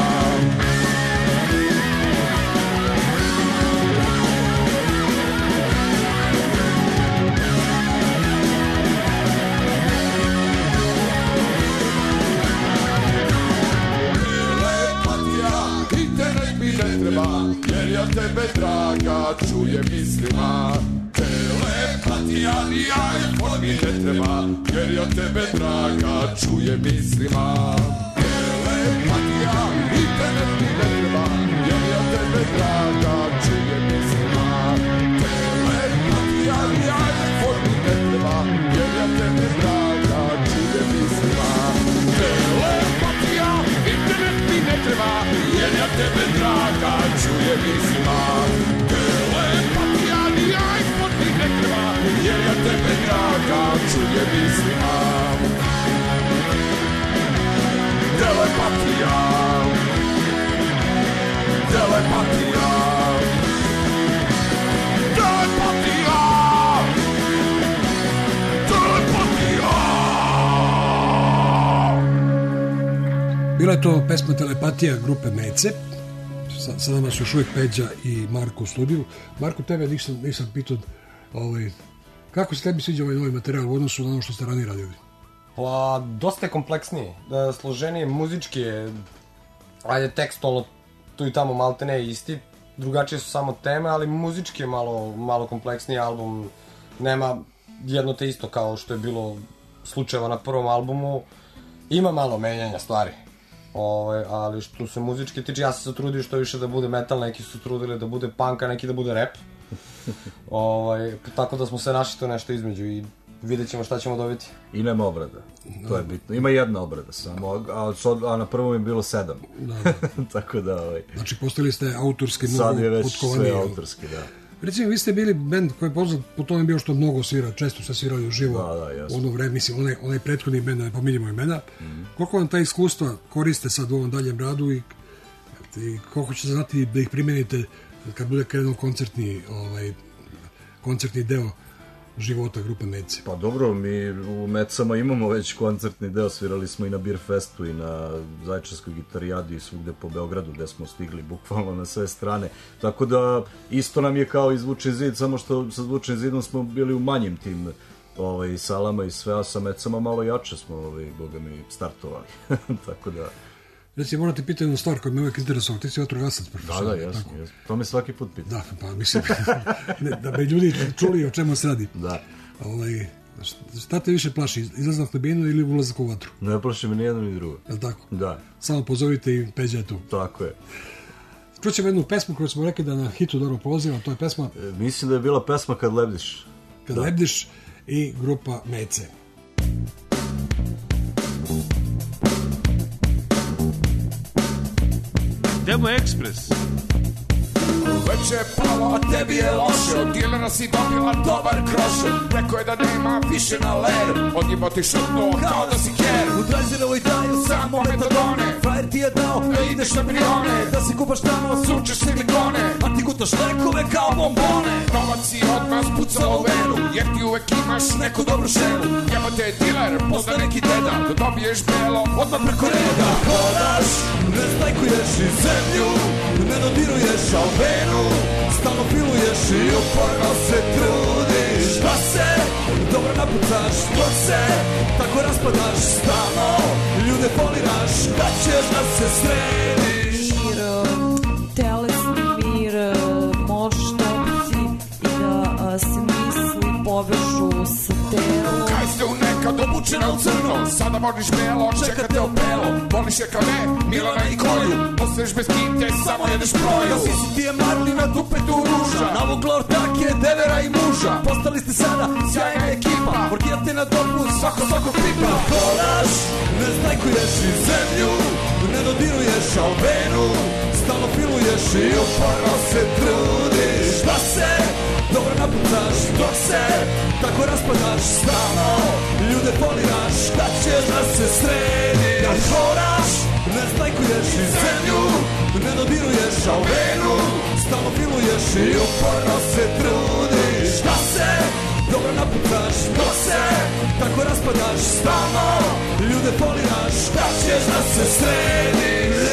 Telepatija, internet mi ne treba, jer ja tebe draga čujem mislima. Telepatija, ni iPhone mi ne treba, jer ja tebe draga čujem mislima. Telepatija, internet mi ne treba, jer ja tebe draga čujem mislima. Telepatija, ni iPhone mi ne treba, jer ja tebe draga čujem mislima. Telepatija, internet mi ne treba, jer ja tebe draga čujem mislima. Telepatija, ni iPhone mi ne treba, jer ja tebe draga čujem mislima. Telepatija, telepatija, telepatija, telepatija. Bila je to pesma Telepatija grupe Mece. Sa nama su još uvijek Peđa i Marko u studiju. Marko, tebe nisam pitao kako se tebi sviđa ovaj novi materijal u odnosu na ono što ste ranije radili? Pa, dosta je kompleksniji, složenije muzički je, ajde tekstualno tu i tamo malte ne isti, drugačije su samo teme, ali muzički je malo kompleksniji album, nema jedno te isto kao što je bilo slučajeva na prvom albumu, ima malo menjanja stvari, ali što se muzički tiče, ja sam se trudio što više da bude metal, neki su trudili da bude punk, a neki da bude rap, tako da smo se našli to nešto između i vidjet ćemo šta ćemo dobiti. I nema obrada, to je bitno. Ima jedna obrada samo, a na prvom je bilo 7. Da. Tako da... Znači, postali ste autorski mnogo sad je već potkovaniji. sve autorski, da. Recimo, vi ste bili bend koji je poznat po tome bio što mnogo svira, često ste svirali uživo. Da, u ono vreme, mislim, onaj prethodni bend, ne pominjemo imena. Koliko vam ta iskustva koriste sad u ovom daljem radu i koliko ćete znati da ih primenite kad bude krenuo koncertni deo života grupe Mece? Pa dobro, mi u Mecama imamo već koncertni deo, svirali smo i na Beer Festu i na Zaječarskoj gitarijadi i svugde po Beogradu gde smo stigli bukvalno na sve strane, tako da isto nam je kao i Zvučni zid, samo što sa Zvučnim zidom smo bili u manjim tim salama i sve, a sa Mecama malo jače smo, boga mi, startovali, tako da... Reci, moram ti pitati jednu stvar koja me uvijek interesovao, ti si vatrogasac profesionalno. Da, jasno, to me svaki put pita. Da, pa mislim, da bi ljudi čuli o čemu se radi. Da. Šta te više plaši, izlazak na binu ili ulazak u vatru? Ne plaši me ni jedno ni drugo. Je tako? Da. Samo pozovite i Peđa je tu. Tako je. Čućemo jednu pesmu koju smo rekli da na hitu dobro poziva, to je pesma... Mislim da je bila pesma Kad lebdiš. Kad lebdiš i grupa Mece. Demo Express. Veče je palo, a tebi je loše. Od dilera si dobila dobar krošen. Rekao je da nema više na ler. Od njima ti šutnuo kao da si ker. U Drajzerovoj daju samo metadone. Frajer ti je dao da ideš na milione. Da si kupaš tamo, sunčeš silikone. A ti gutaš lekove kao bombone. Novac si od nas pucao u venu. Jer ti uvek imaš neku dobru šenu. Jebate je diler, pozna neki deda. Da dobiješ belo, odmah preko reda. Hodaš, ne stajkuješ i zemlju. Ne dodiruješ alvenu. Stalno piluješ i uporno se trudiš. Da se dobro napucaš, dok se tako raspadaš. Stalno ljude poliraš, kad ćeš da se središ. Mir, telesni mir, možda ti i da se misli povežu sa telom. Kaj ste u nekad obučena u crno, sada voliš belo, čekate opelo. Voliš je kao ne, Milana i Koju, ostaješ bez kinte, samo jedeš proju. Da si ti je Marlina, dupetu ruža, navukla ortake, devera i muža. Postali ste sada sjajna ekipa, orgijate na dobu svakog pipa. Hodaš, ne stajkuješ i zemlju, ne dodiruješ alvenu. Stalno piluješ i uporno se trudiš. Da se dobro napucaš, dok se tako raspadaš. Stalno ljude poliraš, kad ćeš da se središ. Kad hodaš, ne stajkuješ i zemlju, ne dodiruješ alvenu. Stalno piluješ i uporno se trudiš. Da se dobro napucaš, dok se tako raspadaš. Stalno ljude poliraš, kad ćeš da se središ.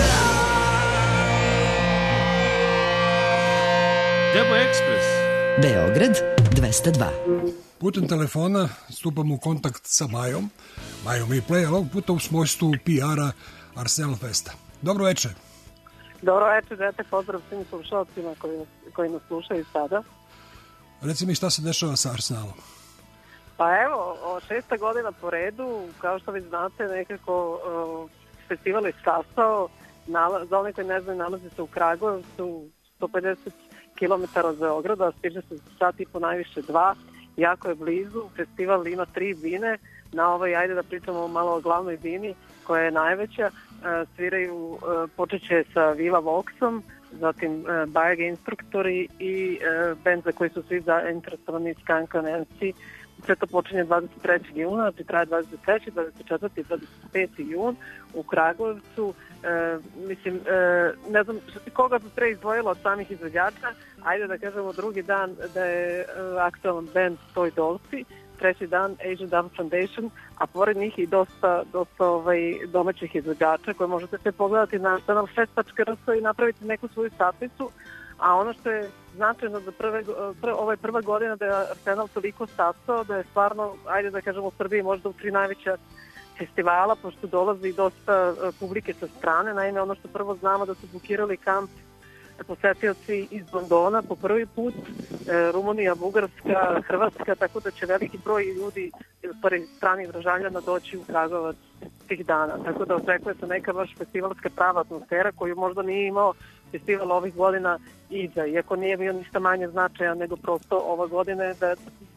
Demo Express. Beograd 202. Putem telefona stupamo u kontakt sa Majom i Play, ali ovog puta u svojstvu PR-a Arsenal Festa. Dobro večer. Dobro večer, dete, pozdrav svim slušalcima koji nas slušaju sada. Reci mi šta se dešava sa Arsenalom? Pa evo, 6. godina po redu, kao što vi znate, nekako festival je stasao, za one koji ne znaju, nalazi se u Kragujevcu, 150 km od Beograda, stiže se sat i po najviše 2, jako je blizu, festival ima 3 bine, na ovoj, ajde da pričamo malo o glavnoj bini, koja je najveća, sviraju, počeće sa Viva Voxom, zatim Bajag Instruktori i band za koji su svi zainteresovani Skanka Nancy. Sve to počinje 23. juna, znači traje 23., 24. i 25. jun u Kragujevcu. Mislim, ne znam koga bi pre izdvojila od samih izvođača. Ajde da kažemo drugi dan da je aktualan band Toj Dolci, treći dan Asian Dub Foundation, a pored njih i dosta domaćih izvođača koje možete sve pogledati na arsenalfest.rs i napraviti neku svoju satnicu. A ono što je značajno za ovo je prva godina da je Arsenal toliko stasao da je stvarno, ajde da kažemo, u Srbiji možda u 3 najveća festivala, pošto dolazi dosta publike sa strane. Naime, ono što prvo znamo da su bukirali kamp posetioci iz Londona po prvi put, Rumunija, Bugarska, Hrvatska, tako da će veliki broj ljudi, stranih državljana, doći u Kragujevac tih dana. Tako da očekuje se neka baš festivalska prava atmosfera koju možda nije imao festival ovih godina iza, iako nije bio ništa manje značajan nego prosto ova godina da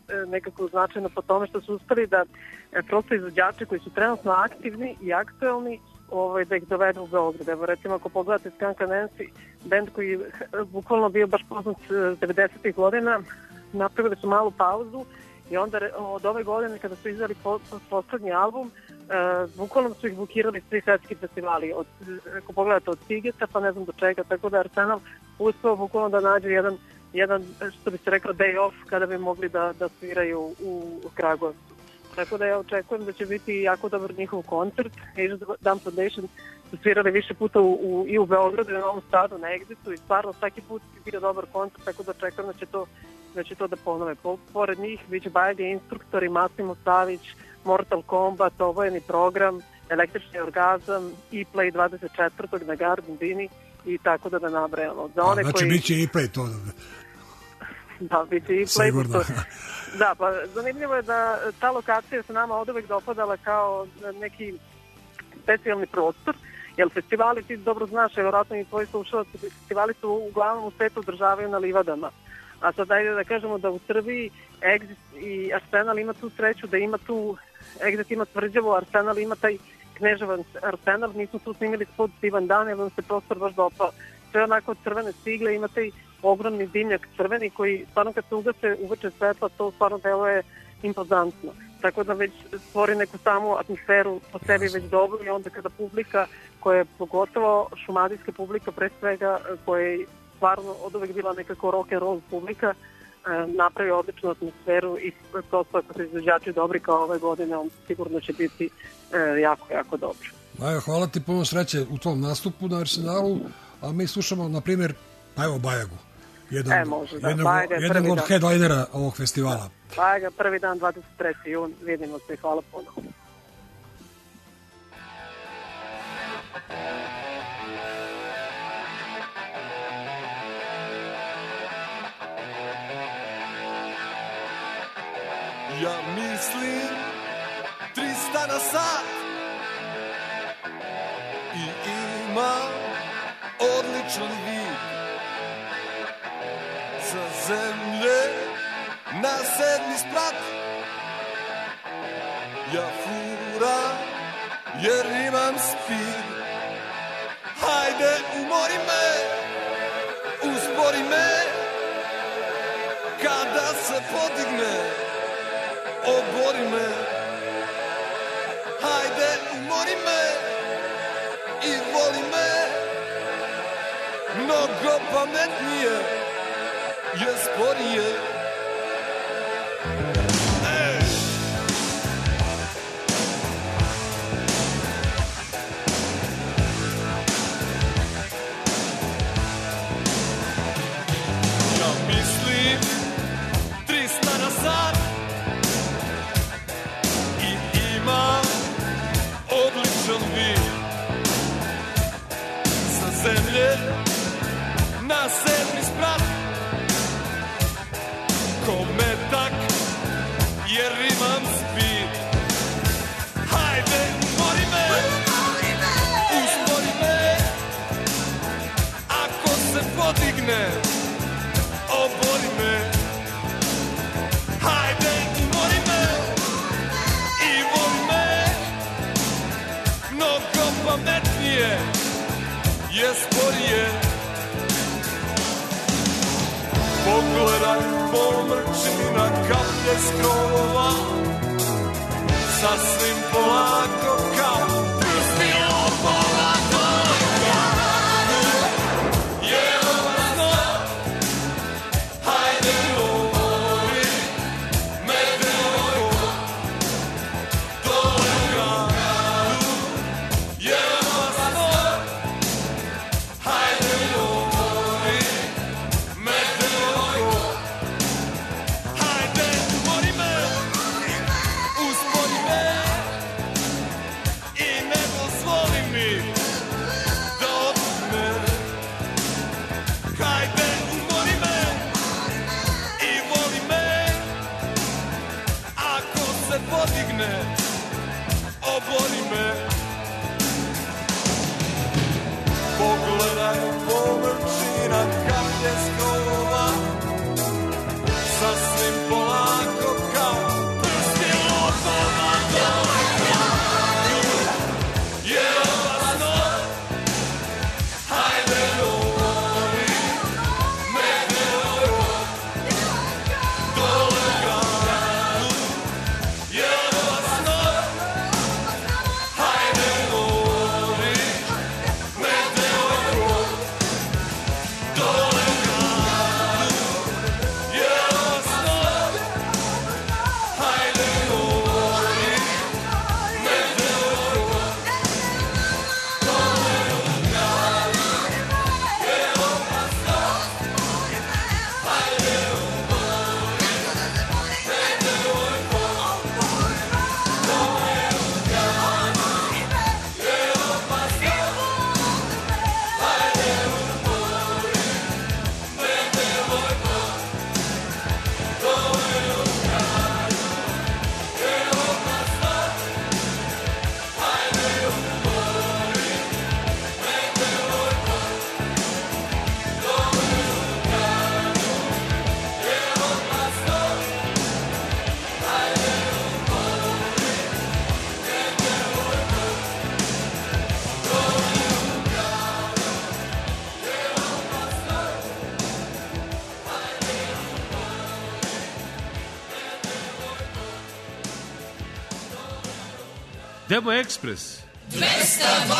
nekako značajno po tome što su uspeli da prosto izvođače koji su trenutno aktivni i aktuelni da ih dovedu u Beograd. Evo recimo ako pogledate Skunk Anansi, band koji je bukvalno bio baš poznat 90-ih godina, napravili su malu pauzu i onda od ove godine kada su izdali poslednji album, bukvalno su ih bukirali svi svetski festivali, ako pogledate od Sigeta pa ne znam do čega, tako da Arsenal uspeo bukvalno da nađe jedan što bi se rekao day off kada bi mogli da sviraju u Kragujevcu. Tako da ja očekujem da će biti jako dobar njihov koncert. Asian Dam Foundation su svirali više puta i u Beogradu i u Novom Sadu na Exitu i stvarno svaki put je bio dobar koncert, tako da očekujem da će to da ponove. Pored njih biće Bajaga Instruktori, Massimo Savić, Mortal Kombat, Obojeni program, Električni orgazam, E-Play 24. na Gardendini i tako da nabrajamo. Znači biće E-Play to da... Da, biće E-Play. Sigurno. Da, pa zanimljivo je da ta lokacija se nama od uvek dopadala kao neki specijalni prostor, jer festivali, ti dobro znaš, vjerojatno i tvoji slušalci, festivali su uglavnom u svetu održavaju na livadama. A sad ajde da kažemo da u Srbiji Exit i Arsenal ima tu sreću da ima tu, Exit ima Tvrđavo, Arsenal ima taj Kneževac Arsenal, nismo tu snimili spod Ivan Dan, jer vam se prostor baš dopao. Sve onako od crvene cigle, ima taj ogromni dimnjak crveni koji stvarno kad se ugase uveče svetla, to stvarno deluje impozantno. Tako da već stvori neku samu atmosferu po sebi već dobro i onda kada publika, koja je pogotovo šumadijska publika pre svega, koja je stvarno od uvek bila nekako rock and roll publika, napravi odličnu atmosferu i prosto ako se izvođači dobri kao ove godine, on sigurno će biti jako, jako dobro. Maja, hvala ti, puno sreće u tom nastupu na Arsenalu, a mi slušamo, na primjer, Bajagu. Jedan od headlinera ovog festivala. Bajaga, prvi dan, 23. jun, vidimo se, hvala puno. Ja mislim 300 na sat i imam odličan vid sa zemlje na 7. sprat. Ja furam jer imam speed. Hajde umori me, uspori me, kada se podigne obori me. Hajde umori me i voli me. Mnogo pametnije je sporije. Ja mislim 300 na sat i imam odličan vid sa zemlje na 7. sprat. Ko metak jer imam speed. Hajde umori me, uspori me, ako se podigne obori me. Hajde umori me i voli me. Mnogo pametnije je sporije. Pogledaj pomrčina kaplje s krovova, sasvim polako kao pustilo polako. Je opasno, hajde umori me devojko. Dole u gradu je opasno, hajde umori me devojko. Hajde umori me, uspori me i ne dozvoli mi da odme. Hajde umori me i voli me, ako se podigne obori me. Pogledaj površina kaplje s krovova, sasvim polako Demo Ekspres. 202.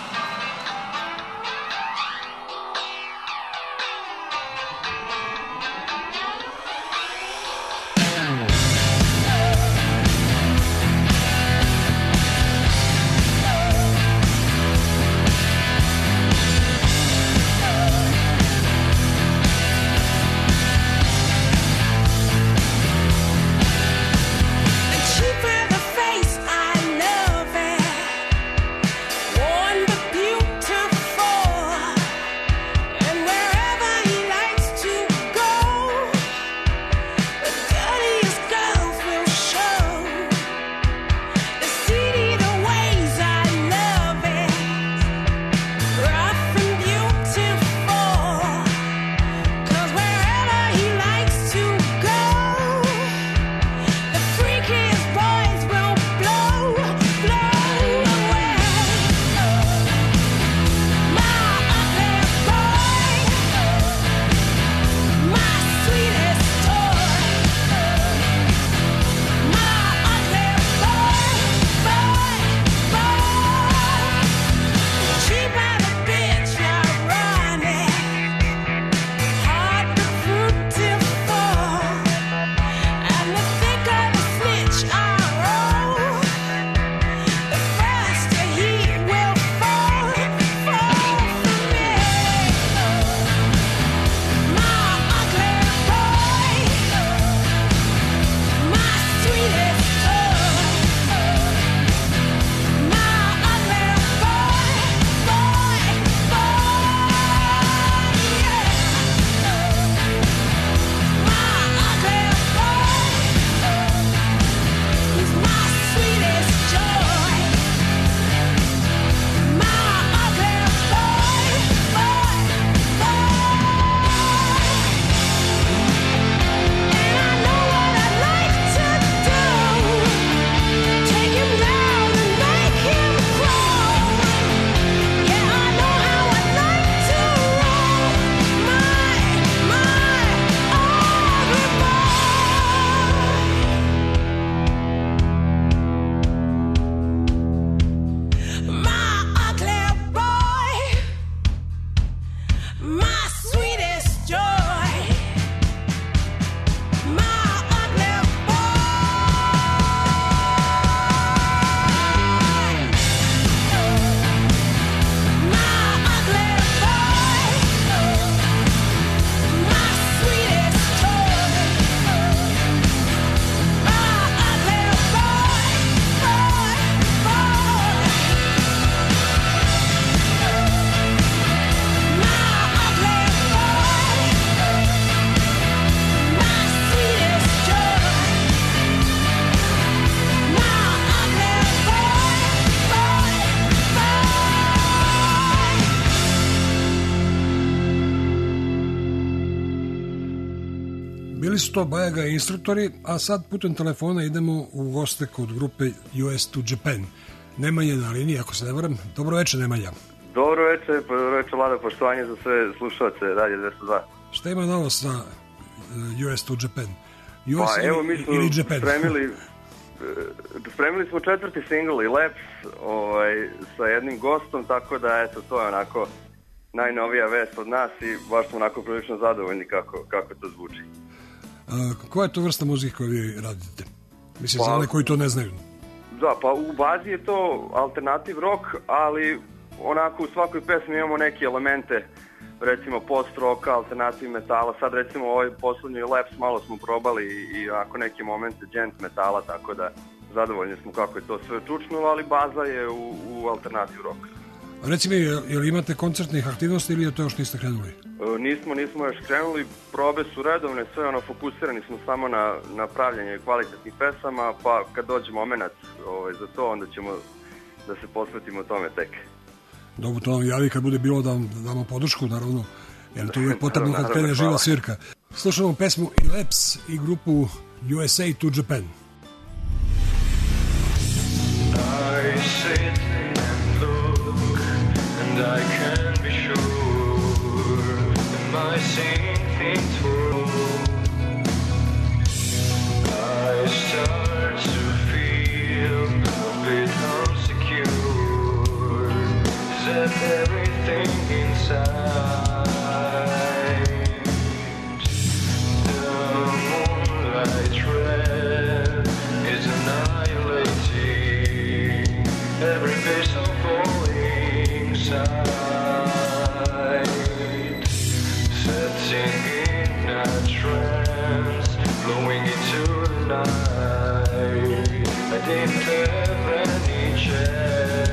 Bili su to Bajaga instruktori, a sad putem telefona idemo u goste kod grupe US to Japan. Nemanja na liniji, ako se ne varam. Dobro večer, Nemanja. Dobro večer, Lada, poštovanje za sve slušalce Radio 202. Šta ima novo sa US to Japan? US evo, mi smo spremili smo 4. single i Laps sa jednim gostom, tako da eto, to je onako najnovija vest od nas i baš smo onako prilično zadovoljni kako to zvuči. Koja je to vrsta muzike koju vi radite? Mislim, za one koji to ne znaju. Da, pa u bazi je to alternativ rock, ali onako u svakoj pesmi imamo neke elemente, recimo post-rock, alternativ metala. Sad recimo ovaj poslednji Laps malo smo probali i onako neke momente gent metala, tako da zadovoljni smo kako je to sve čučnulo, ali baza je u alternativ rock. Reci mi, jel imate koncertnih aktivnosti ili je to još niste krenuli? Nismo još krenuli, probe su redovne, sve fokusirani smo samo na pravljanje kvalitetnih pesama, pa kad dođe moment za to, onda ćemo da se posvetimo tome tek. Dobro, to vam javi kad bude bilo da vam damo podršku, naravno, jer to je uvijek potrebno kad krene živa svirka. Slušamo pesmu i Laps i grupu USA to Japan. I sit and look and I can't be sure am I seeing things through. I start to feel a bit uncertain. vidim tebe niče.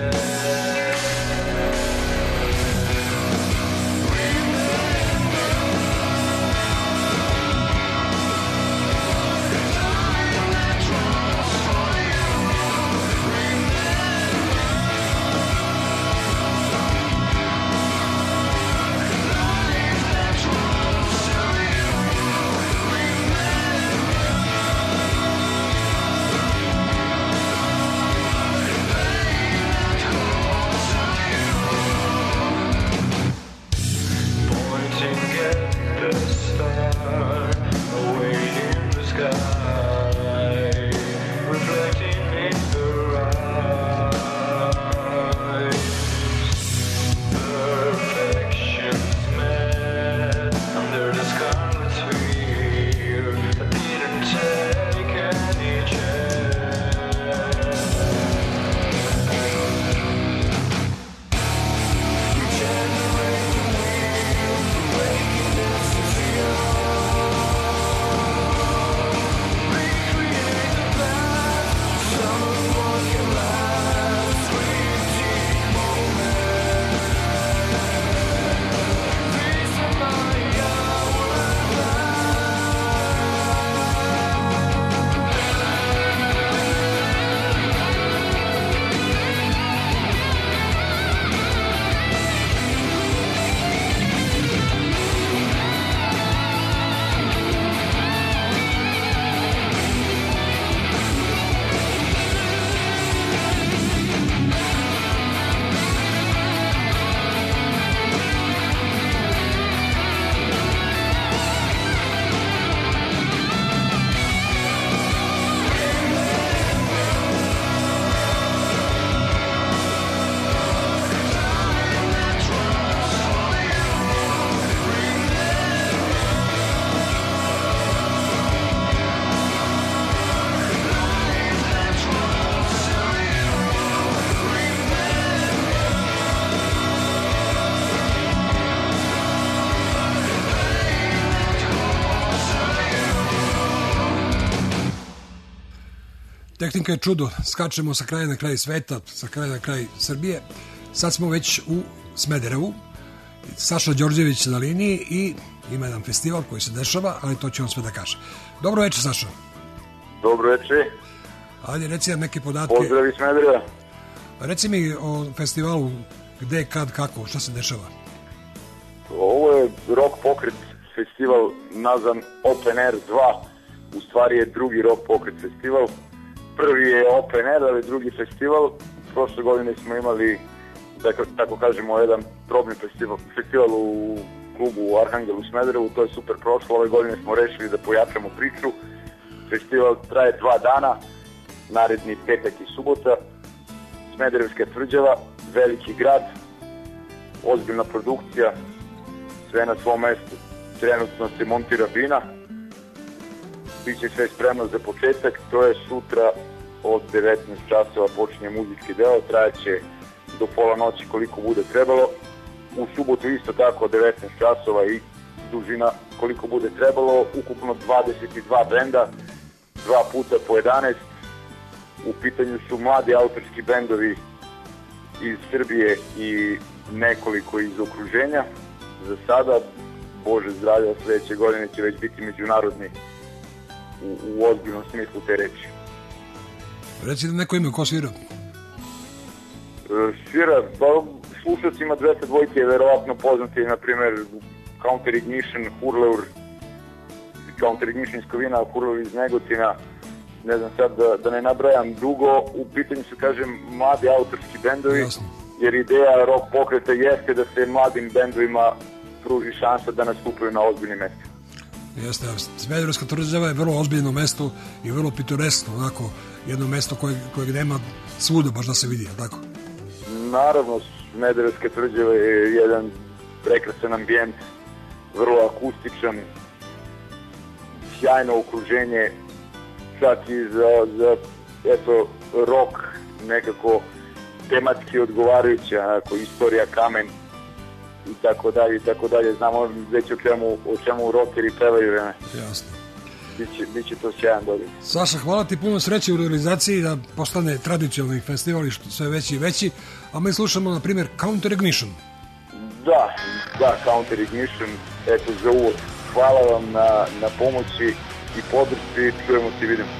Tehnika je čudo, skačemo sa kraja na kraj sveta, sa kraja na kraj Srbije. Sad smo već u Smederevu. Saša Đorđević na liniji i ima jedan festival koji se dešava, ali to će on sve da kaže. Dobro večer, Saša. Dobro večer. Ajde, reci nam neke podatke. Pozdrav iz Smedereva. Reci mi o festivalu gde, kad, kako, šta se dešava? Ovo je rock pokret festival nazvan Open Air 2. U stvari je drugi rock pokret festival. Prvi je Open Air, ali drugi festival. Prošle godine smo imali, da tako kažemo, jedan probni festival u klubu u Arhangelu u Smederevu. To je super prošlo. Ove godine smo rešili da pojačamo priču. Festival traje 2 dana, naredni petak i subota. Smederevska tvrđava, veliki grad, ozbiljna produkcija, sve na svom mestu. Trenutno se montira bina, biće sve spremno za početak. To je sutra od 19 časova počinje muzički deo, trajaće do pola noći koliko bude trebalo. U subotu isto tako od 19 časova i dužina koliko bude trebalo. Ukupno 22 benda, 2 puta po 11. U pitanju su mladi autorski bendovi iz Srbije i nekoliko iz okruženja. Za sada, Bože zdravlja, sledeće godine će već biti međunarodni u ozbiljnom smislu te reči. Reci da neko ime ko svira? Svira, slušacima 202 je verovatno poznati, na primjer Counter Ignition, Hurleur, Counter Ignition iz Kovina, Hurleur iz Negotina, ne znam sad da ne nabrajam dugo. U pitanju su, kažem, mladi autorski bendovi. Jasno. Jer ideja rock pokreta jeste da se mladim bendovima pruži šansa da nastupaju na ozbiljnim mestima. Jeste, Smederevska tvrđava je vrlo ozbiljno mesto i vrlo pitoreskno, onako, jedno mesto kojeg nema svuda baš da se vidi, tako? Naravno, Smederevska tvrđava je jedan prekrasan ambijent, vrlo akustičan, sjajno okruženje, čak i za eto, rock nekako tematski odgovarajuća, ako istorija kamen i tako dalje, znamo već o čemu rockeri pevaju vreme. Jasno. biće to sjajan događaj. Saša, hvala ti, puno sreće u realizaciji da postane tradicionalni festival i sve veći i veći, a mi slušamo na primjer Counter Ignition. Da, Counter Ignition, eto za uvod. Hvala vam na pomoći i podršci, čujemo se i vidimo.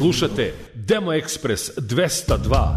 Slušate Demo Express 202.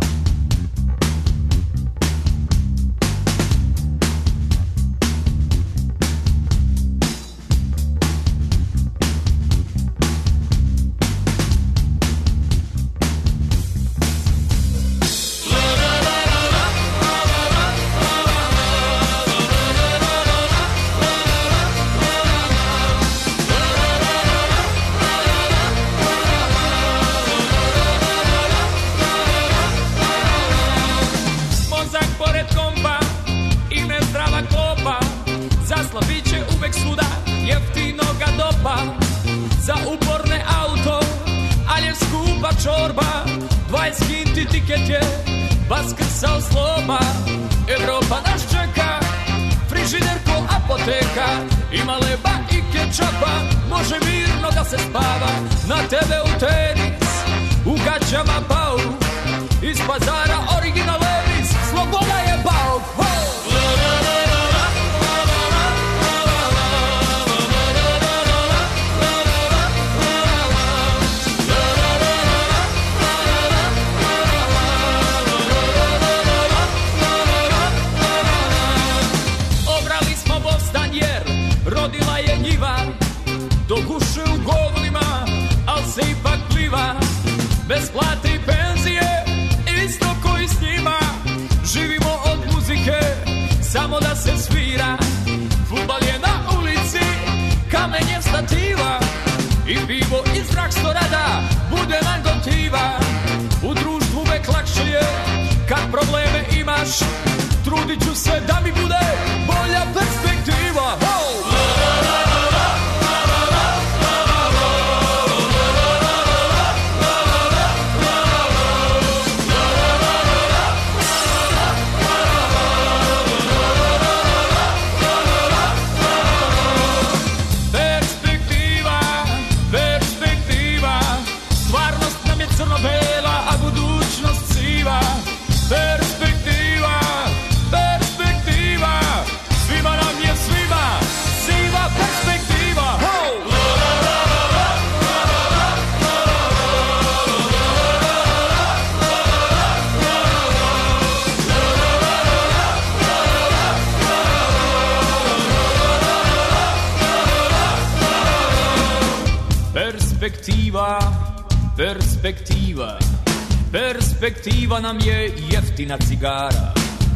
Perspektiva nam je jeftina cigara.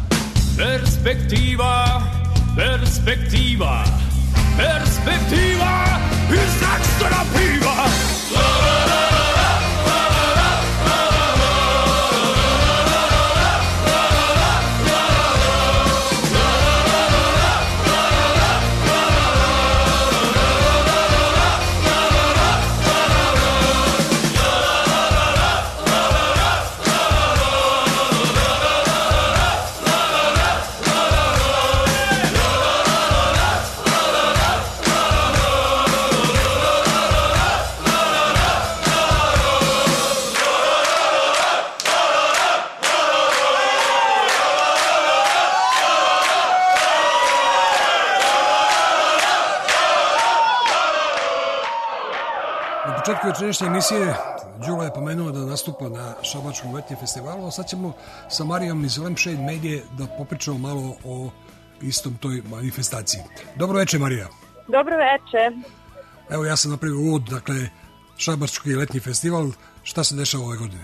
Perspektiva, perspektiva, perspektiva i značajna piva. početku večerašnje emisije Đula je pomenuo da nastupa na Šabačkom letnjem festivalu, a sad ćemo sa Marijom iz Lampshade Medije da popričamo malo o istom toj manifestaciji. Dobro večer, Marija. Dobro večer. Evo, ja sam napravio uvod, dakle, Šabački letnji festival. Šta se dešava ove godine?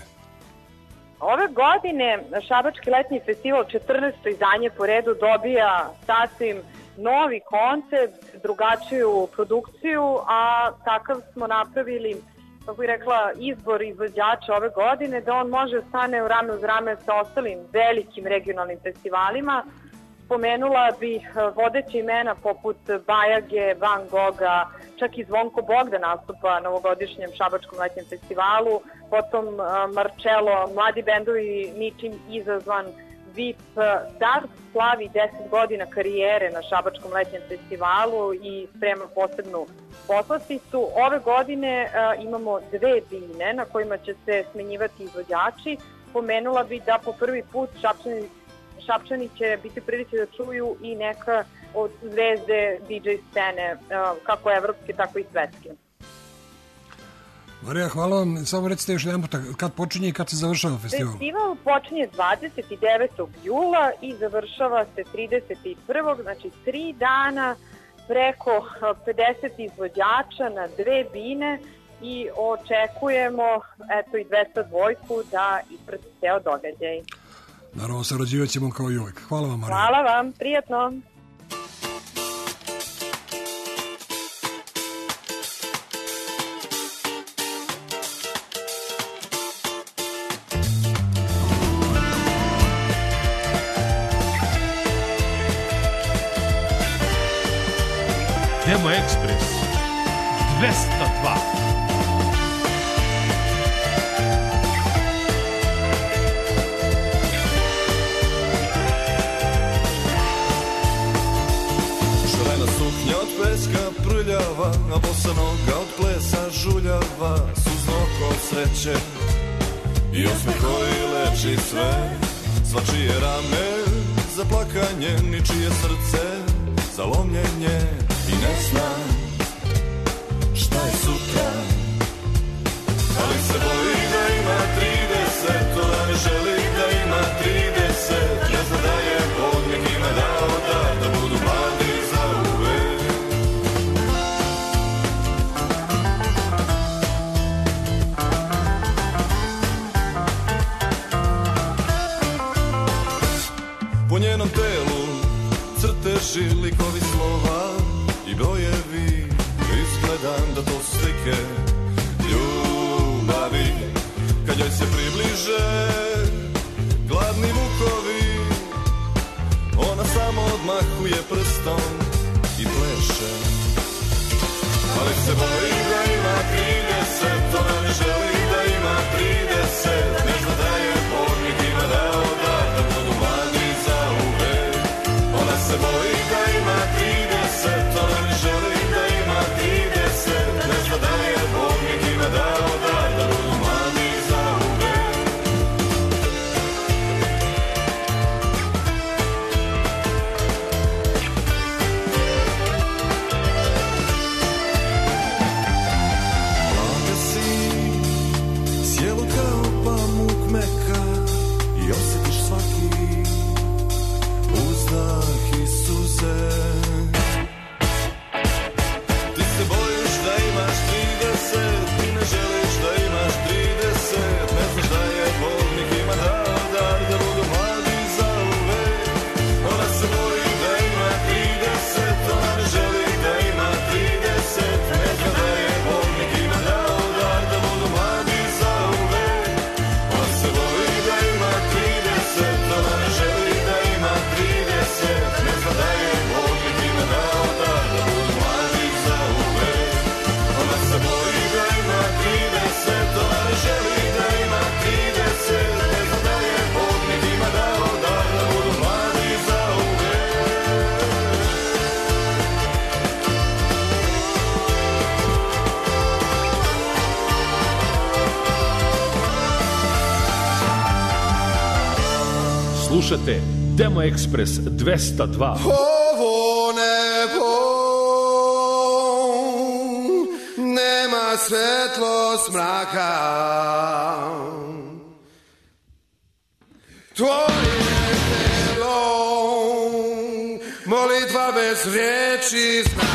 Ove godine Šabački letnji festival 14. izdanje po redu dobija sasvim novi koncept, drugačiju produkciju, a takav smo napravili, kako bih rekla, izbor izvođača ove godine, da on može stane u rame uz rame sa ostalim velikim regionalnim festivalima. Spomenula bih vodeće imena poput Bajage, Van Gogha, čak i Zvonko Bogdan nastupa na ovogodišnjem Šabačkom letnjem festivalu, potom Marcello, mladi bendovi ničim izazvan, VIP, Stars slavi 10 godina karijere na Šabačkom letnjem festivalu i sprema posebnu poslasticu. Ove godine imamo dve bine na kojima će se smenjivati izvođači. Pomenula bi da po prvi put Šapčani će biti prilici da čuju i neka od zvezde DJ scene, kako evropske, tako i svetske. Marija, hvala vam. Samo recite još jedan puta, kad počinje i kad se završava festival? Festival počinje 29. jula i završava se 31. Znači 3 dana, preko 50 izvođača na 2 bine i očekujemo eto i 202 da isprati ceo događaj. Naravno, sarađivat ćemo kao i uvek. Hvala vam, Marija. Hvala vam, prijatno. Demo Express 202. Šarena suknja od peska prljava, a bosa noga od plesa žuljava, suzno oko sreće i osmeh koji leči sve, svačije rame za plakanje, ničije srce za lomljenje. I ne znam šta je sutra, ali se boji da ima 30, to da ne želi da ima 30, ne zna da je Bog nekima dao da budu mladi za uvek. Po njenom telu crteži, likovi slova i brojevi, izgledam da to su slike ljubavi. Kad joj se približe gladni mukovi, ona samo odmahuje prstom i pleše. Ali se boji da ima 30, ona ne želi da ima 30, ne zna da je Bog nekima dao da budu mladi za uvek. Ona se boji da ima 30, ona ne želi da ima 30, ne zna da je Bog nekima dao da budu mladi za uvek. Mlada si, sjelo kao pamuk meka i osjetiš svaki uzdah i suze. Ti se bojiš da imaš 30, ti ne želiš da imaš 30, ne znaš da je Bog nekima dao dar da budu mladi za uvek. Ona se boji da ima 30, ona ne želi da ima 30, ne zna da je Bog nekima dao dar da budu mladi za uvek. Ona se boji da ima 30, ona ne želi da ima 30, ne zna da je Bog nekima dao dar da budu mladi za uvek. Ona se boji da ima 30, ona ne želi da ima 30, ne zna da je Bog nekima dao dar da budu mladi za uvek. Slušate Demo Express 202. Ovo nebo nema svetlost mraka, tvoje telo molitva bez riječi zna.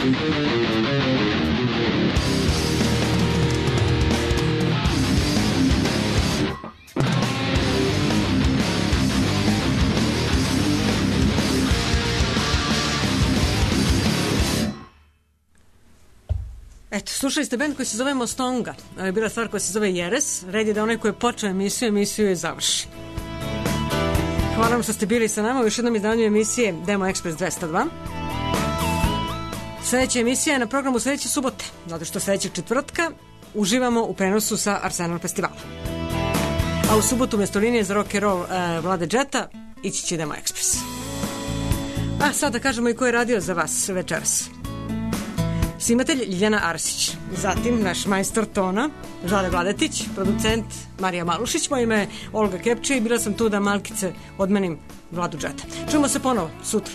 Eto, slušali ste band koji se zove Mostonga. Ovo je bila stvar koja se zove Jeres. Red je da onaj koji je počeo emisiju je završi. Hvala vam što ste bili sa nama u još jednom izdanju emisije Demo Express 202. Sljedeća emisija je na programu sljedeće subote, zato što sljedećeg četvrtka uživamo u prenosu sa Arsenal festivala. A u subotu mjesto linije za rock and roll Vlade Džeta ići će Demo Express. A sad da kažemo i ko je radio za vas večeras. Snimatelj Ljiljana Arsić, zatim naš majstor tona Žale Vladetić, producent Marija Malušić, moje ime je Olga Kepče i bila sam tu da malkice odmenim Vladu Džeta. Čujemo se ponovo sutra.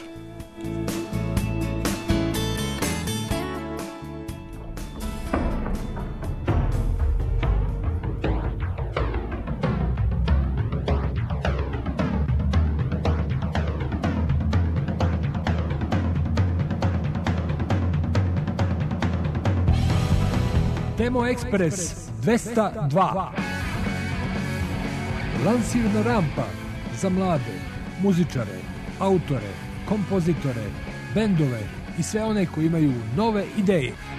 Demo Express 202. Lansirna rampa za mlade, muzičare, autore, kompozitore, bendove i sve one koji imaju nove ideje.